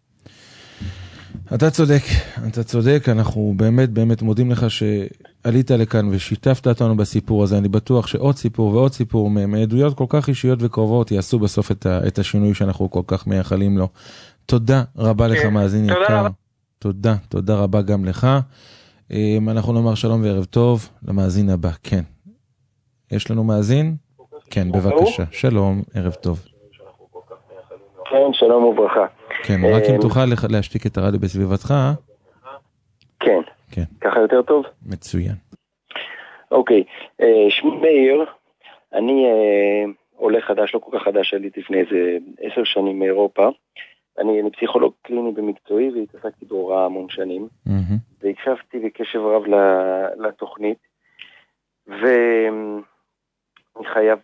אתה צודק, אנחנו באמת מודים לך שעלית לכאן ושיתפת אותנו בסיפור הזה, אני בטוח שעוד סיפור ועוד סיפור מעדויות כל כך אישיות וקרובות יעשו בסוף את השינוי שאנחנו כל כך מייחלים לו. תודה רבה לך מאזין יקר, תודה רבה גם לך. אנחנו נאמר שלום וערב טוב למאזין הבא, כן. יש לנו מאזין? כן, בבקשה, שלום, ערב טוב. כן, שלום וברכה. כן, רק אם תוכל להשתיק את הרדיו בסביבתך. כן, ככה יותר טוב? מצוין. אוקיי, שמי מאיר, אני עולה חדש, לא כל כך חדש, עליתי לפני איזה 10 שנים מאירופה. אני פסיכולוג קליני במקצועי והתעסקתי בהוראה המון שנים, והקשבתי בקשב רב לתוכנית, ואני חייב...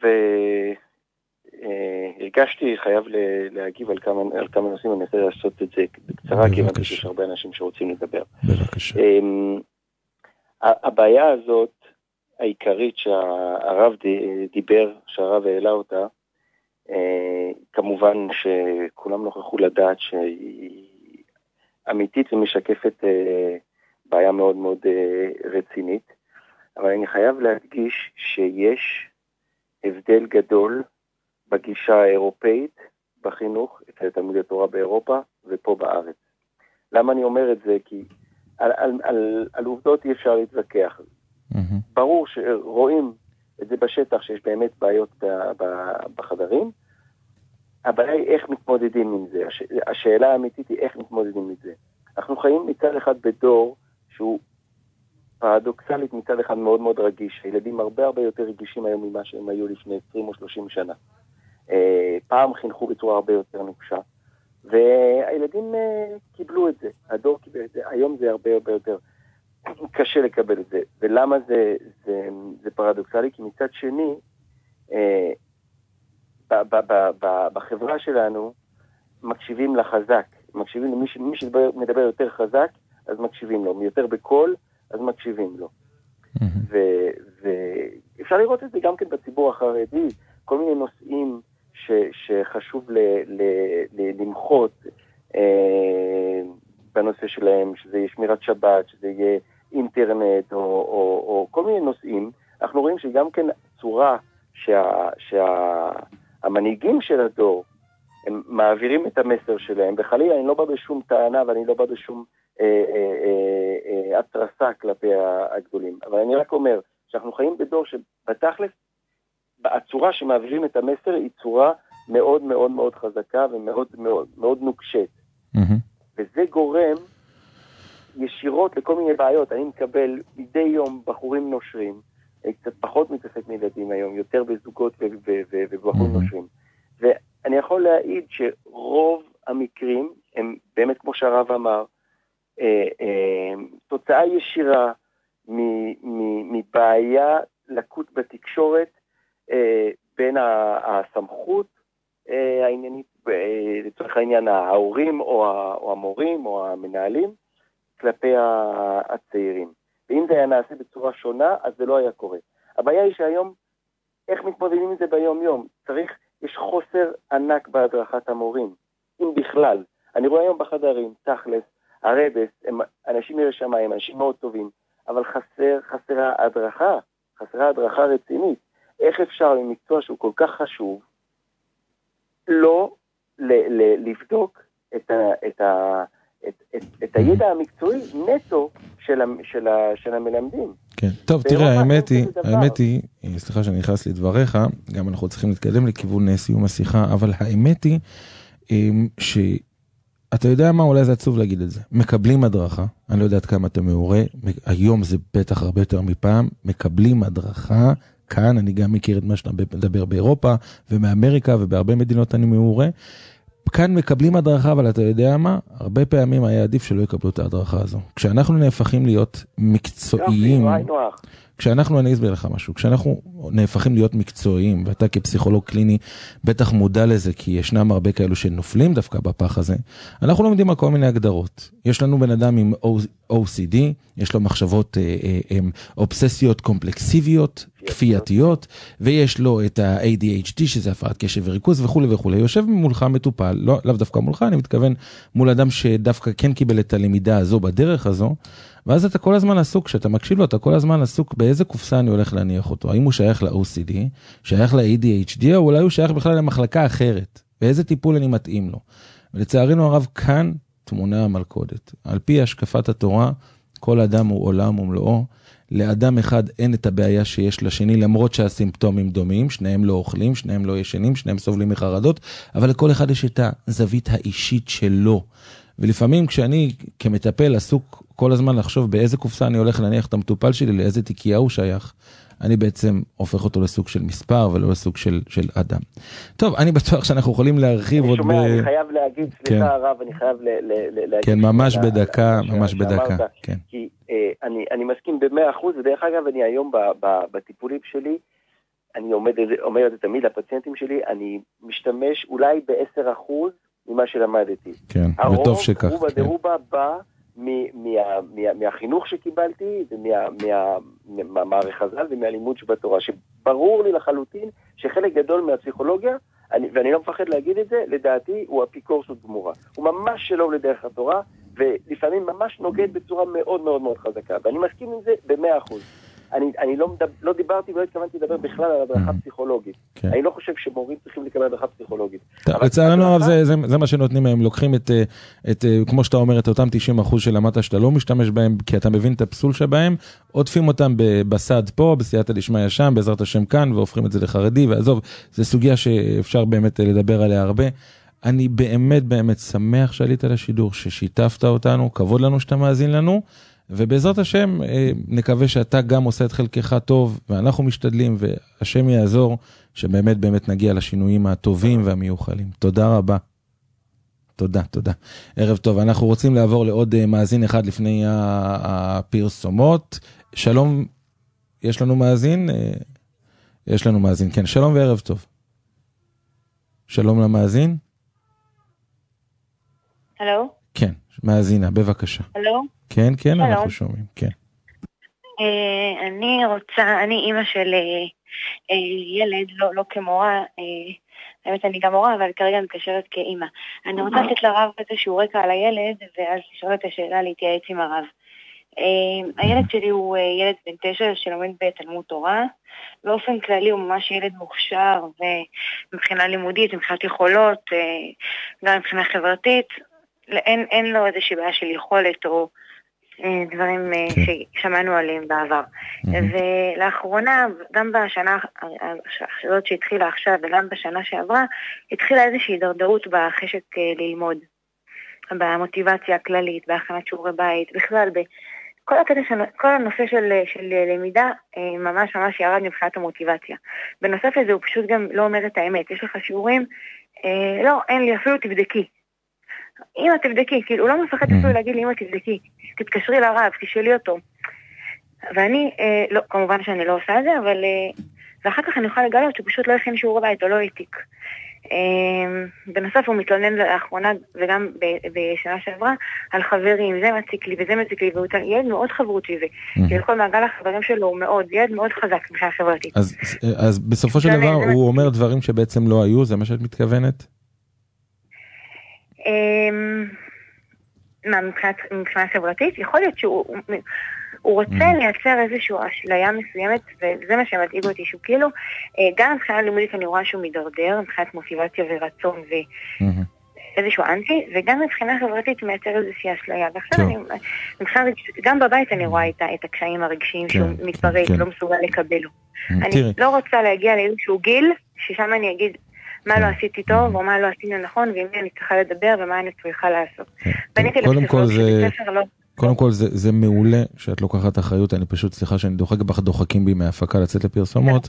הרגשתי חייב להגיב על כמה נושאים, אני רוצה לעשות את זה בקצרה, כי יש הרבה אנשים שרוצים לדבר. בבקשה. הבעיה הזאת, העיקרית שהרב דיבר, שהרב העלה אותה, כמובן שכולם נוכחו לדעת שהיא אמיתית ומשקפת בעיה מאוד מאוד רצינית, אבל אני חייב להדגיש שיש הבדל גדול בגישה האירופאית בחינוך אצל תלמידי תורה באירופה ופה בארץ. למה אני אומר את זה? כי על עובדות אי אפשר להתווכח. ברור שרואים את זה בשטח שיש באמת בעיות בחדרים, הבעיה היא איך מתמודדים עם זה. השאלה האמיתית היא איך מתמודדים עם זה. אנחנו חיים מצד אחד בדור שהוא פרדוקסלית מצד אחד מאוד מאוד רגיש. הילדים הרבה יותר רגישים היום ממה שהם היו לפני 20 או 30 שנה. פעם חינכו בצורה הרבה יותר נוקשה, והילדים קיבלו את זה, הדור קיבל את זה, היום זה הרבה יותר. קשה לקבל את זה. ולמה זה פרדוקסלי? כי מצד שני, בחברה שלנו מקשיבים לחזק, מקשיבים למי שמדבר יותר חזק, אז מקשיבים לו, יותר בקול, אז מקשיבים לו. ואפשר לראות את זה גם כן בציבור החרדי, כל מיני נושאים שחשוב למחות בנושא שלהם, שזה יהיה שמירת שבת, שזה יהיה אינטרנט, או כל מיני נושאים. אנחנו רואים שגם כן צורה שהמנהיגים של הדור, הם מעבירים את המסר שלהם, וחלילה אני לא בא בשום טענה, ואני לא בא בשום התרסה כלפי הגדולים. אבל אני רק אומר, שאנחנו חיים בדור שבתכלס, הצורה שמעבירים את המסר היא צורה מאוד מאוד מאוד חזקה ומאוד מאוד, מאוד נוקשת. וזה גורם ישירות לכל מיני בעיות. אני מקבל מדי יום בחורים נושרים, קצת פחות מתעסק מילדים היום, יותר בזוגות ובחורים נושרים. ואני יכול להעיד שרוב המקרים הם באמת כמו שהרב אמר, תוצאה ישירה מבעיה לקות בתקשורת בין הסמכות העניינית, לצורך העניין ההורים או המורים או המנהלים כלפי הצעירים. ואם זה היה נעשה בצורה שונה, אז זה לא היה קורה. הבעיה היא שהיום, איך מתמודדים עם זה ביום יום? יש חוסר ענק בהדרכת המורים, אם בכלל. אני רואה היום בחדרים, תכלס, הרבס, הם אנשים מרשמיים, אנשים מאוד טובים, אבל חסרה הדרכה רצינית. איך אפשר למקצוע שהוא כל כך חשוב, לא לבדוק את הידע המקצועי נטו של המלמדים. כן, טוב, תראה, האמת היא, סליחה שאני נכנס לדבריך, גם אנחנו צריכים להתקדם לכיוון סיום השיחה, אבל האמת היא אתה יודע מה, אולי זה עצוב להגיד את זה. מקבלים הדרכה, אני לא יודעת כמה אתה מעורה, היום זה בטח הרבה יותר מפעם, מקבלים הדרכה, כאן אני גם מכיר את מה שאתה מדבר באירופה, ומאמריקה, ובהרבה מדינות אני מעורה, כאן מקבלים הדרכה, אבל אתה יודע מה, הרבה פעמים היה עדיף שלא יקבלו את ההדרכה הזו. כשאנחנו נהפכים להיות מקצועיים, אני אסביר לך משהו, כשאנחנו נהפכים להיות מקצועיים, ואתה כפסיכולוג קליני בטח מודע לזה, כי ישנם הרבה כאלו שנופלים דווקא בפח הזה, אנחנו לומדים על כל מיני הגדרות. יש לנו בן אדם עם OCD, יש לו מחשבות אובססיות קומפלקסיביות, כפייתיות, ויש לו את ה-ADHD, שזה הפרעת קשב וריכוז וכו' וכו'. יושב מולך מטופל, לאו דווקא מולך, אני מתכוון מול אדם שדווקא כן קיבל את הלמידה הזו בדרך הזו, ואז אתה כל הזמן עסוק, כשאתה מקשיב לו, אתה כל הזמן עסוק באיזה קופסה אני הולך להניח אותו. האם הוא שייך ל-OCD, שייך ל-ADHD, או אולי הוא שייך בכלל למחלקה אחרת. באיזה טיפול אני מתאים לו. ולצערנו הרב, כאן תמונה המלכודת. על פי השקפת התורה, כל אדם הוא עולם ומלואו. לאדם אחד אין את הבעיה שיש לשני, למרות שהסימפטומים דומים, שניהם לא אוכלים, שניהם לא ישנים, שניהם סובלים מחרדות, אבל לכל אחד יש את הזווית האישית שלו. ולפעמים כשאני כמטפל עסוק כל הזמן לחשוב באיזה קופסה אני הולך להניח את המטופל שלי, לאיזה תיקייה הוא שייך, אני בעצם הופך אותו לסוג של מספר ולא לסוג של אדם. טוב, אני בטוח שאנחנו יכולים להרחיב עוד אני חייב להגיד, סליחה הרב, אני חייב להגיד. כן, ממש בדקה, ממש בדקה. כי אני מסכים ב100%, ודרך אגב, אני היום בטיפולים שלי, אני אומר את זה תמיד לפציינטים שלי, אני משתמש אולי ב10% ממה שלמדתי. כן, וטוב שכך. רובה בא מהחינוך שקיבלתי, ומהמערך הזל ומהלימוד שבתורה, שברור לי לחלוטין שחלק גדול מהפסיכולוגיה, ואני לא מפחד להגיד את זה, לדעתי הוא אפיקורסות גמורה. הוא ממש שלא לדרך התורה, ולפעמים ממש נוגד בצורה מאוד מאוד מאוד חזקה, ואני מסכים עם זה ב100%. אני לא דיברתי ולא התכוונתי לדבר בכלל על הדרכה פסיכולוגית. אני לא חושב שמורים צריכים לקבל הדרכה פסיכולוגית. לצערנו הרב, זה מה שנותנים מהם, לוקחים את, כמו שאתה אומר, את אותם 90% של למטה שאתה לא משתמש בהם, כי אתה מבין את הפסול שבהם, עוטפים אותם בסד פה, בסייעתא דשמיא שם, בעזרת השם כאן, והופכים את זה לחרדי, ועזוב, זו סוגיה שאפשר באמת לדבר עליה הרבה. אני באמת באמת שמח שעלית לשידור, ששיתפת אותנו, כבוד לנו שאתה מאזין לנו, ובעזרת השם נקווה שאתה גם עושה את חלקך טוב, ואנחנו משתדלים, והשם יעזור שבאמת באמת נגיע לשינויים הטובים והמיוחלים. תודה רבה. תודה, תודה. ערב טוב, אנחנו רוצים לעבור לעוד מאזין אחד לפני הפרסומות. שלום, יש לנו מאזין? יש לנו מאזין, כן. שלום וערב טוב. שלום למאזין. הלו? כן, מאזינה, בבקשה. הלו? כן, כן, אנחנו שומעים, כן. אני אימא של ילד, לא כמורה, האמת אני גם מורה, אבל כרגע אני מתקשרת כאימא. אני רוצה לתת לרב איזשהו רקע על הילד, ואז לשאול את השאלה להתייעץ עם הרב. הילד שלי הוא ילד בן 9 שלומד בתלמוד תורה. באופן כללי הוא ממש ילד מוכשר, ומבחינה לימודית, מבחינת יכולות, גם מבחינה חברתית, אין לו איזושהי בעיה של יכולת או דברים ששמענו עליהם בעבר. ולאחרונה, גם בשנה הזאת שהתחילה עכשיו וגם בשנה שעברה, התחילה איזושהי דרדרות בחשק ללמוד, במוטיבציה הכללית, בהכנת שיעורי בית, בכלל כל הנושא של למידה ממש ירד מבחינת המוטיבציה. בנוסף לזה הוא פשוט גם לא אומר את האמת. יש לך שיעורים, לא, אין לי, אפילו תבדקי. אמא תבדקי, כאילו הוא לא מפחד אפילו להגיד לי אמא תבדקי, תתקשרי לרב, תשאלי אותו. ואני, לא, כמובן שאני לא עושה את זה, אבל ואחר כך אני יכולה לגלות שהוא פשוט לא הכין שיעורי בית או לא העתיק. בנוסף הוא מתלונן לאחרונה וגם בשנה שעברה על חברים, זה מציק לי וזה מציק לי, והוא ילד מאוד חברותי, וכל מעגל החברים שלו הוא מאוד, ילד מאוד חזק מבחינה חברתית. אז בסופו של דבר הוא אומר דברים שבעצם לא היו, זה מה שאת מתכוונת? מבחינה חברתית, יכול להיות שהוא רוצה לייצר איזושהי אשליה מסוימת, וזה מה שמדאיג אותי, שהוא כאילו, גם מבחינה לימודית אני רואה שהוא מדרדר, מבחינת מוטיבציה ורצון ואיזשהו אנטי, וגם מבחינה חברתית מייצר איזושהי אשליה. ועכשיו גם בבית אני רואה את הקשיים הרגשיים שהוא מתפרק, לא מסוגל לקבלו. אני לא רוצה להגיע לאיזשהו גיל, ששם אני אגיד מה לא עשיתי טוב, או מה לא עשינו נכון, ועם מי אני צריכה לדבר, ומה אני צריכה לעשות. קודם כל זה מעולה שאת לוקחת אחריות, אני פשוט סליחה שאני דוחקים בי מההפקה לצאת לפרסומות.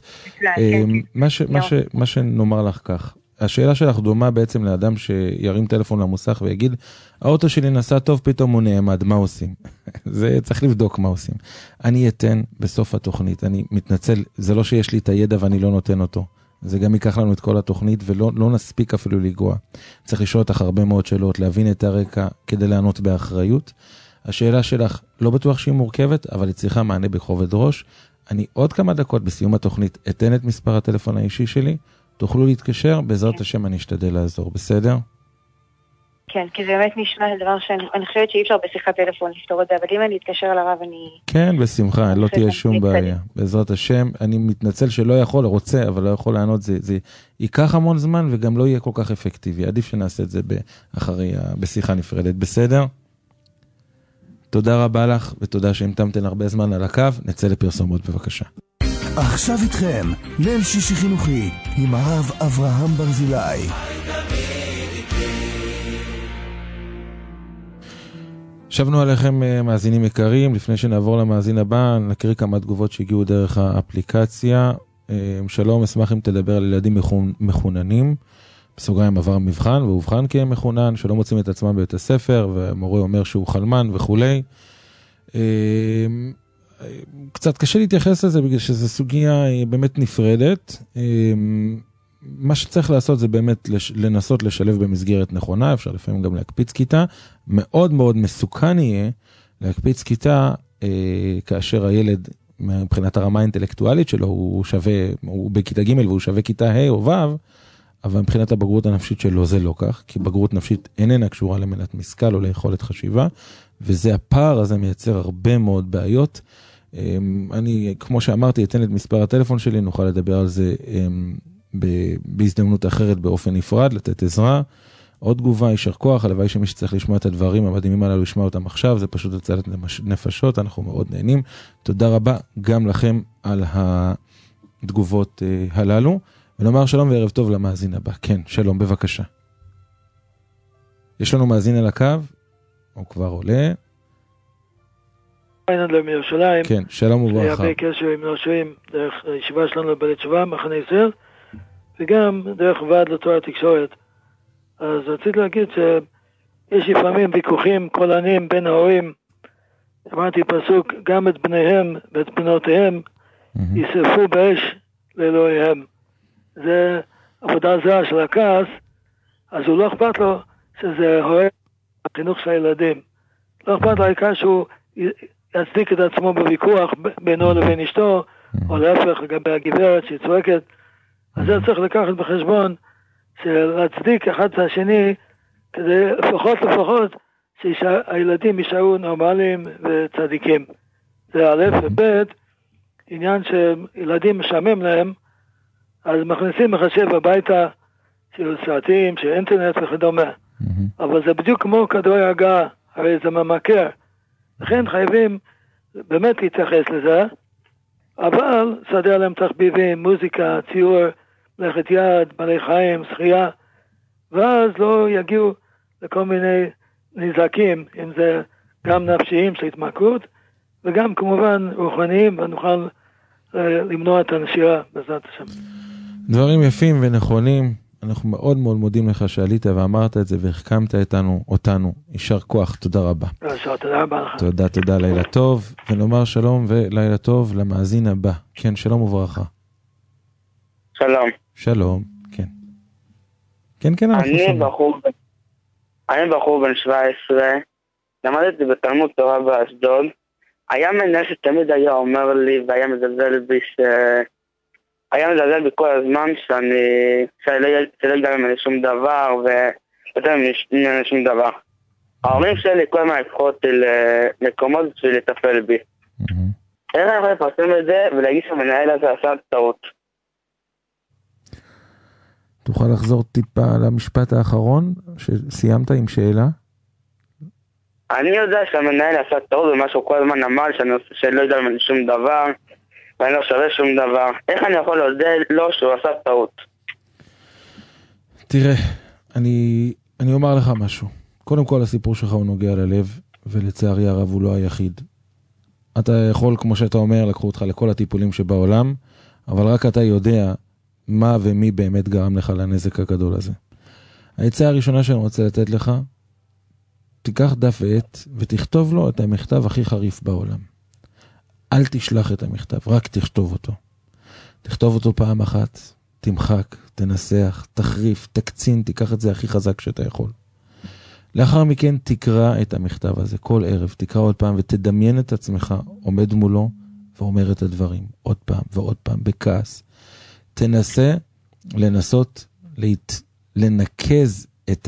מה שנאמר לך כך, השאלה שלך דומה בעצם לאדם שירים טלפון למוסך ויגיד, האוטו שלי נסע טוב, פתאום הוא נעמד, מה עושים? זה צריך לבדוק מה עושים. אני אתן בסוף התוכנית, אני מתנצל, זה לא שיש לי את הידע ואני לא נותן אותו. זה גם ייקח לנו את כל התוכנית ולא נספיק אפילו לגוע. צריך לשאול אותך הרבה מאוד שאלות, להבין את הרקע כדי לענות באחריות. השאלה שלך לא בטוח שהיא מורכבת, אבל היא צריכה מענה בכובד ראש. אני עוד כמה דקות בסיום התוכנית אתן את מספר הטלפון האישי שלי, תוכלו להתקשר, בעזרת השם אני אשתדל לעזור, בסדר? כן, כי זה באמת נשמע דבר שאני חושבת שאי אפשר בשיחת טלפון לפתור את זה, אבל אם אני אתקשר על הרב אני... כן, בשמחה, לא תהיה שום בעיה. בעזרת השם, אני מתנצל שלא יכול, רוצה, אבל לא יכול לענות, זה ייקח המון זמן וגם לא יהיה כל כך אפקטיבי. עדיף שנעשה את זה בשיחה נפרדת, בסדר? תודה רבה לך, ותודה שהמתמתן הרבה זמן על הקו, נצא לפרסומות בבקשה. עכשיו איתכם, ליל שישי חינוכי, עם הרב אברהם ברזילי. שבנו עליכם מאזינים יקרים, לפני שנעבור למאזין הבא, נקריא כמה תגובות שהגיעו דרך האפליקציה. שלום, אשמח אם תדבר על ילדים מחוננים, בסוגריים עבר מבחן והובחן כמחונן, שלא מוצאים את עצמם בבית הספר, והמורה אומר שהוא חלמן וכולי. קצת קשה להתייחס לזה, בגלל שזו סוגיה באמת נפרדת. מה שצריך לעשות זה באמת לנסות לשלב במסגרת נכונה, אפשר לפעמים גם להקפיץ כיתה. מאוד מאוד מסוכן יהיה להקפיץ כיתה כאשר הילד מבחינת הרמה האינטלקטואלית שלו הוא בכיתה ג' והוא שווה כיתה ה' או ו', אבל מבחינת הבגרות הנפשית שלו זה לא כך, כי בגרות נפשית איננה קשורה למנת משכל או ליכולת חשיבה, וזה הפער הזה מייצר הרבה מאוד בעיות. אני, כמו שאמרתי, אתן את מספר הטלפון שלי, נוכל לדבר על זה בהזדמנות אחרת באופן נפרד, לתת עזרה. עוד תגובה, יישר כוח, הלוואי שמי שצריך לשמוע את הדברים המדהימים הללו ישמע אותם עכשיו, זה פשוט הצלת נפשות, אנחנו מאוד נהנים. תודה רבה גם לכם על התגובות הללו, ונאמר שלום וערב טוב למאזין הבא. כן, שלום, בבקשה. יש לנו מאזין על הקו, הוא כבר עולה. מירושלים. כן, שלום וברכה. הרבה קשר עם נושאים דרך הישיבה שלנו בבית תשובה, מחנה ישראל, וגם דרך ועד לתואר התקשורת. אז רציתי להגיד יש לפעמים ויכוחים קולניים בין ההורים. אמרתי פסוק, גם את בניהם ואת בנותיהם ישרפו באש לאלוהיהם. זה עבודה זרה של הכעס, אז הוא לא אכפת לו שזה הורה החינוך של הילדים. לא אכפת לו העיקר שהוא יצדיק את עצמו בוויכוח בינו לבין אשתו, או להפך לגבי הגברת שהיא צועקת. אז זה צריך לקחת בחשבון, להצדיק אחד את השני, כדי לפחות שהילדים יישארו נורמליים וצדיקים. זה א' וב', עניין שילדים משעמם להם, אז מכניסים מחשב הביתה של סרטים, של אינטרנט וכדומה. אבל זה בדיוק כמו כדורי הרגעה, הרי זה ממכר. לכן חייבים באמת להתייחס לזה, אבל סדר להם תחביבים, מוזיקה, ציור, מלאכת יד, בעלי חיים, שחייה, ואז לא יגיעו לכל מיני נזקים, אם זה גם נפשיים של התמכרות, וגם כמובן רוחניים, ונוכל למנוע את הנשירה בעזרת השם. דברים יפים ונכונים, אנחנו מאוד מאוד מודים לך שעלית ואמרת את זה והחכמת אותנו. יישר כוח, תודה רבה. תודה רבה לך. תודה, לילה טוב, ונאמר שלום ולילה טוב למאזין הבא. כן, שלום וברכה. שלום, כן. כן, אנחנו שומעים. אני בחור בן 17, למדתי בתלמוד תורה באשדוד. היה מנהל שתמיד היה אומר לי והיה מזלזל בי היה מזלזל בי כל הזמן שאני לא יודע ממני שום דבר ויותר ממני שום דבר. ההורים שלי כל הזמן לקחו אותי למקומות בשביל לטפל בי. איך אני יכול לפרסם את זה ולהגיד שהמנהל הזה עשה טעות? תוכל לחזור טיפה למשפט האחרון שסיימת עם שאלה? אני יודע שהמנהל עשה טעות במה שהוא כל הזמן אמר שאני לא יודע ממני שום דבר ואני לא שווה שום דבר. איך אני יכול להודע לו שהוא עשה טעות? תראה, אני אומר לך משהו. קודם כל הסיפור שלך הוא נוגע ללב, ולצערי הרב הוא לא היחיד. אתה יכול, כמו שאתה אומר, לקחו אותך לכל הטיפולים שבעולם, אבל רק אתה יודע מה ומי באמת גרם לך לנזק הגדול הזה. העצה הראשונה שאני רוצה לתת לך, תיקח דף ועט ותכתוב לו את המכתב הכי חריף בעולם. אל תשלח את המכתב, רק תכתוב אותו. תכתוב אותו פעם אחת, תמחק, תנסח, תחריף, תקצין, תיקח את זה הכי חזק שאתה יכול. לאחר מכן תקרא את המכתב הזה כל ערב, תקרא עוד פעם ותדמיין את עצמך עומד מולו ואומר את הדברים עוד פעם ועוד פעם בכעס. תנסה לנסות לנקז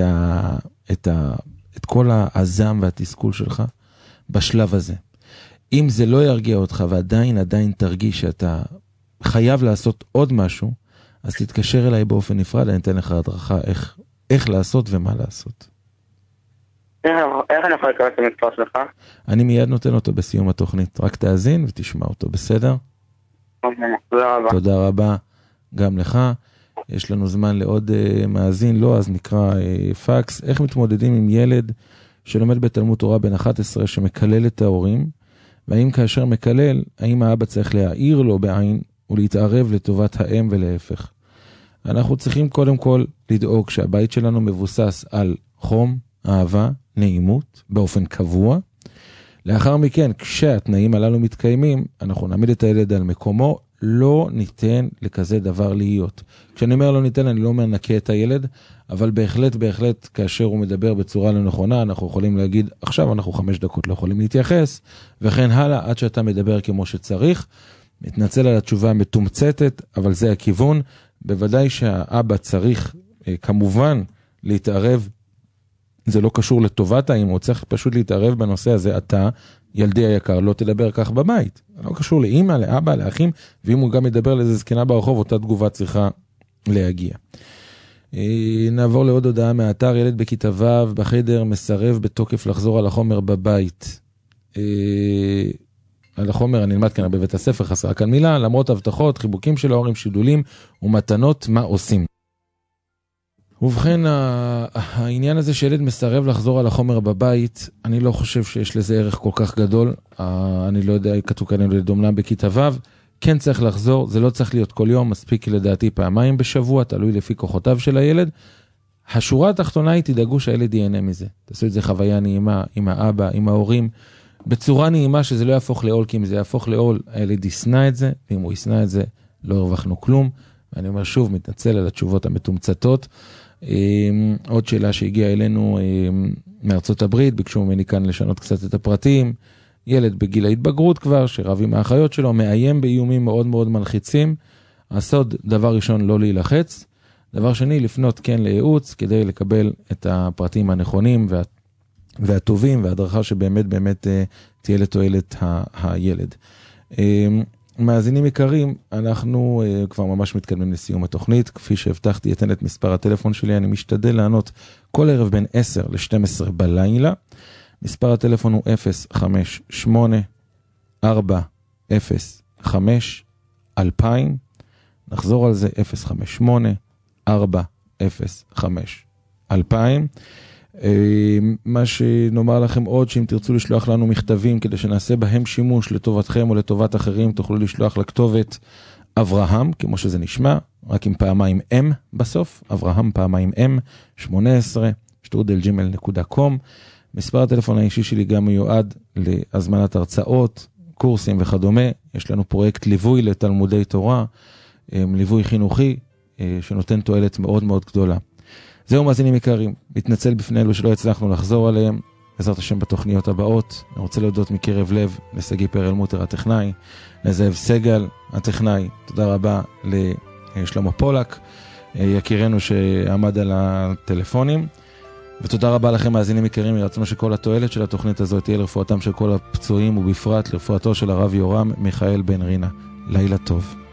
את כל הזעם והתסכול שלך בשלב הזה. אם זה לא ירגיע אותך ועדיין תרגיש שאתה חייב לעשות עוד משהו, אז תתקשר אליי באופן נפרד, אני אתן לך הדרכה איך לעשות ומה לעשות. איך אני יכול לקרוא את המספר שלך? אני מיד נותן אותו בסיום התוכנית, רק תאזין ותשמע אותו, בסדר? תודה רבה. תודה רבה גם לך. יש לנו זמן לעוד מאזין, לא, אז נקרא פקס. איך מתמודדים עם ילד שלומד בתלמוד תורה בן 11 שמקלל את ההורים, והאם כאשר מקלל, האם האבא צריך להעיר לו בעין ולהתערב לטובת האם ולהפך. אנחנו צריכים קודם כל לדאוג שהבית שלנו מבוסס על חום, אהבה, נעימות, באופן קבוע. לאחר מכן, כשהתנאים הללו מתקיימים, אנחנו נעמיד את הילד על מקומו, לא ניתן לכזה דבר להיות. כשאני אומר לא ניתן, אני לא אומר נקה את הילד, אבל בהחלט, כאשר הוא מדבר בצורה לא נכונה, אנחנו יכולים להגיד, עכשיו אנחנו 5 דקות לא יכולים להתייחס, וכן הלאה, עד שאתה מדבר כמו שצריך. מתנצל על התשובה המתומצתת, אבל זה הכיוון. בוודאי שהאבא צריך, כמובן, להתערב. זה לא קשור לטובת האם, הוא צריך פשוט להתערב בנושא הזה. אתה, ילדי היקר, לא תדבר כך בבית. לא קשור לאמא, לאבא, לאחים, ואם הוא גם ידבר לאיזה זקנה ברחוב, אותה תגובה צריכה להגיע. נעבור לעוד הודעה מהאתר. ילד בכיתה ו' בחדר מסרב בתוקף לחזור על החומר בבית. על החומר הנלמד כאן בבית הספר, חסרה כאן מילה, למרות הבטחות, חיבוקים של ההורים, שידולים ומתנות, מה עושים? ובכן, העניין הזה שילד מסרב לחזור על החומר בבית, אני לא חושב שיש לזה ערך כל כך גדול. אני לא יודע, כתוב כאן ילד אומנם בכיתה ו', כן צריך לחזור, זה לא צריך להיות כל יום, מספיק לדעתי פעמיים בשבוע, תלוי לפי כוחותיו של הילד. השורה התחתונה היא, תדאגו שהילד ייהנה מזה. תעשו את זה חוויה נעימה עם האבא, עם ההורים, בצורה נעימה שזה לא יהפוך לעול, כי אם זה יהפוך לעול, הילד יסנע את זה, ואם הוא יסנע את זה, לא הרווחנו כלום. ואני אומר שוב, מתנצל על התשובות המתומצתות. עוד שאלה שהגיעה אלינו מארצות הברית, ביקשו ממני כאן לשנות קצת את הפרטים. ילד בגיל ההתבגרות כבר, שרב עם האחיות שלו, מאיים באיומים מאוד מאוד מלחיצים. הסוד, דבר ראשון, לא להילחץ. דבר שני, לפנות כן לייעוץ, כדי לקבל את הפרטים הנכונים והטובים, והדרכה שבאמת באמת תהיה לתועלת הילד. מאזינים יקרים, אנחנו כבר ממש מתקדמים לסיום התוכנית. כפי שהבטחתי, אתן את מספר הטלפון שלי, אני משתדל לענות כל ערב בין 10 ל-12 בלילה. מספר הטלפון הוא 058-405-2000. נחזור על זה, 058-405-2000. מה שנאמר לכם עוד, שאם תרצו לשלוח לנו מכתבים כדי שנעשה בהם שימוש לטובתכם או לטובת אחרים, תוכלו לשלוח לכתובת אברהם, כמו שזה נשמע, רק עם פעמיים M בסוף, אברהם פעמיים M, 18@gmail.com. מספר הטלפון האישי שלי גם מיועד להזמנת הרצאות, קורסים וכדומה. יש לנו פרויקט ליווי לתלמודי תורה, ליווי חינוכי, שנותן תועלת מאוד מאוד גדולה. זהו מאזינים יקרים, מתנצל בפני אלו שלא הצלחנו לחזור עליהם, בעזרת השם בתוכניות הבאות. אני רוצה להודות מקרב לב לסגי פרלמוטר הטכנאי, לזאב סגל הטכנאי, תודה רבה לשלמה פולק, יקירנו שעמד על הטלפונים, ותודה רבה לכם מאזינים יקרים, רצינו שכל התועלת של התוכנית הזאת תהיה לרפואתם של כל הפצועים, ובפרט לרפואתו של הרב יורם מיכאל בן רינה. לילה טוב.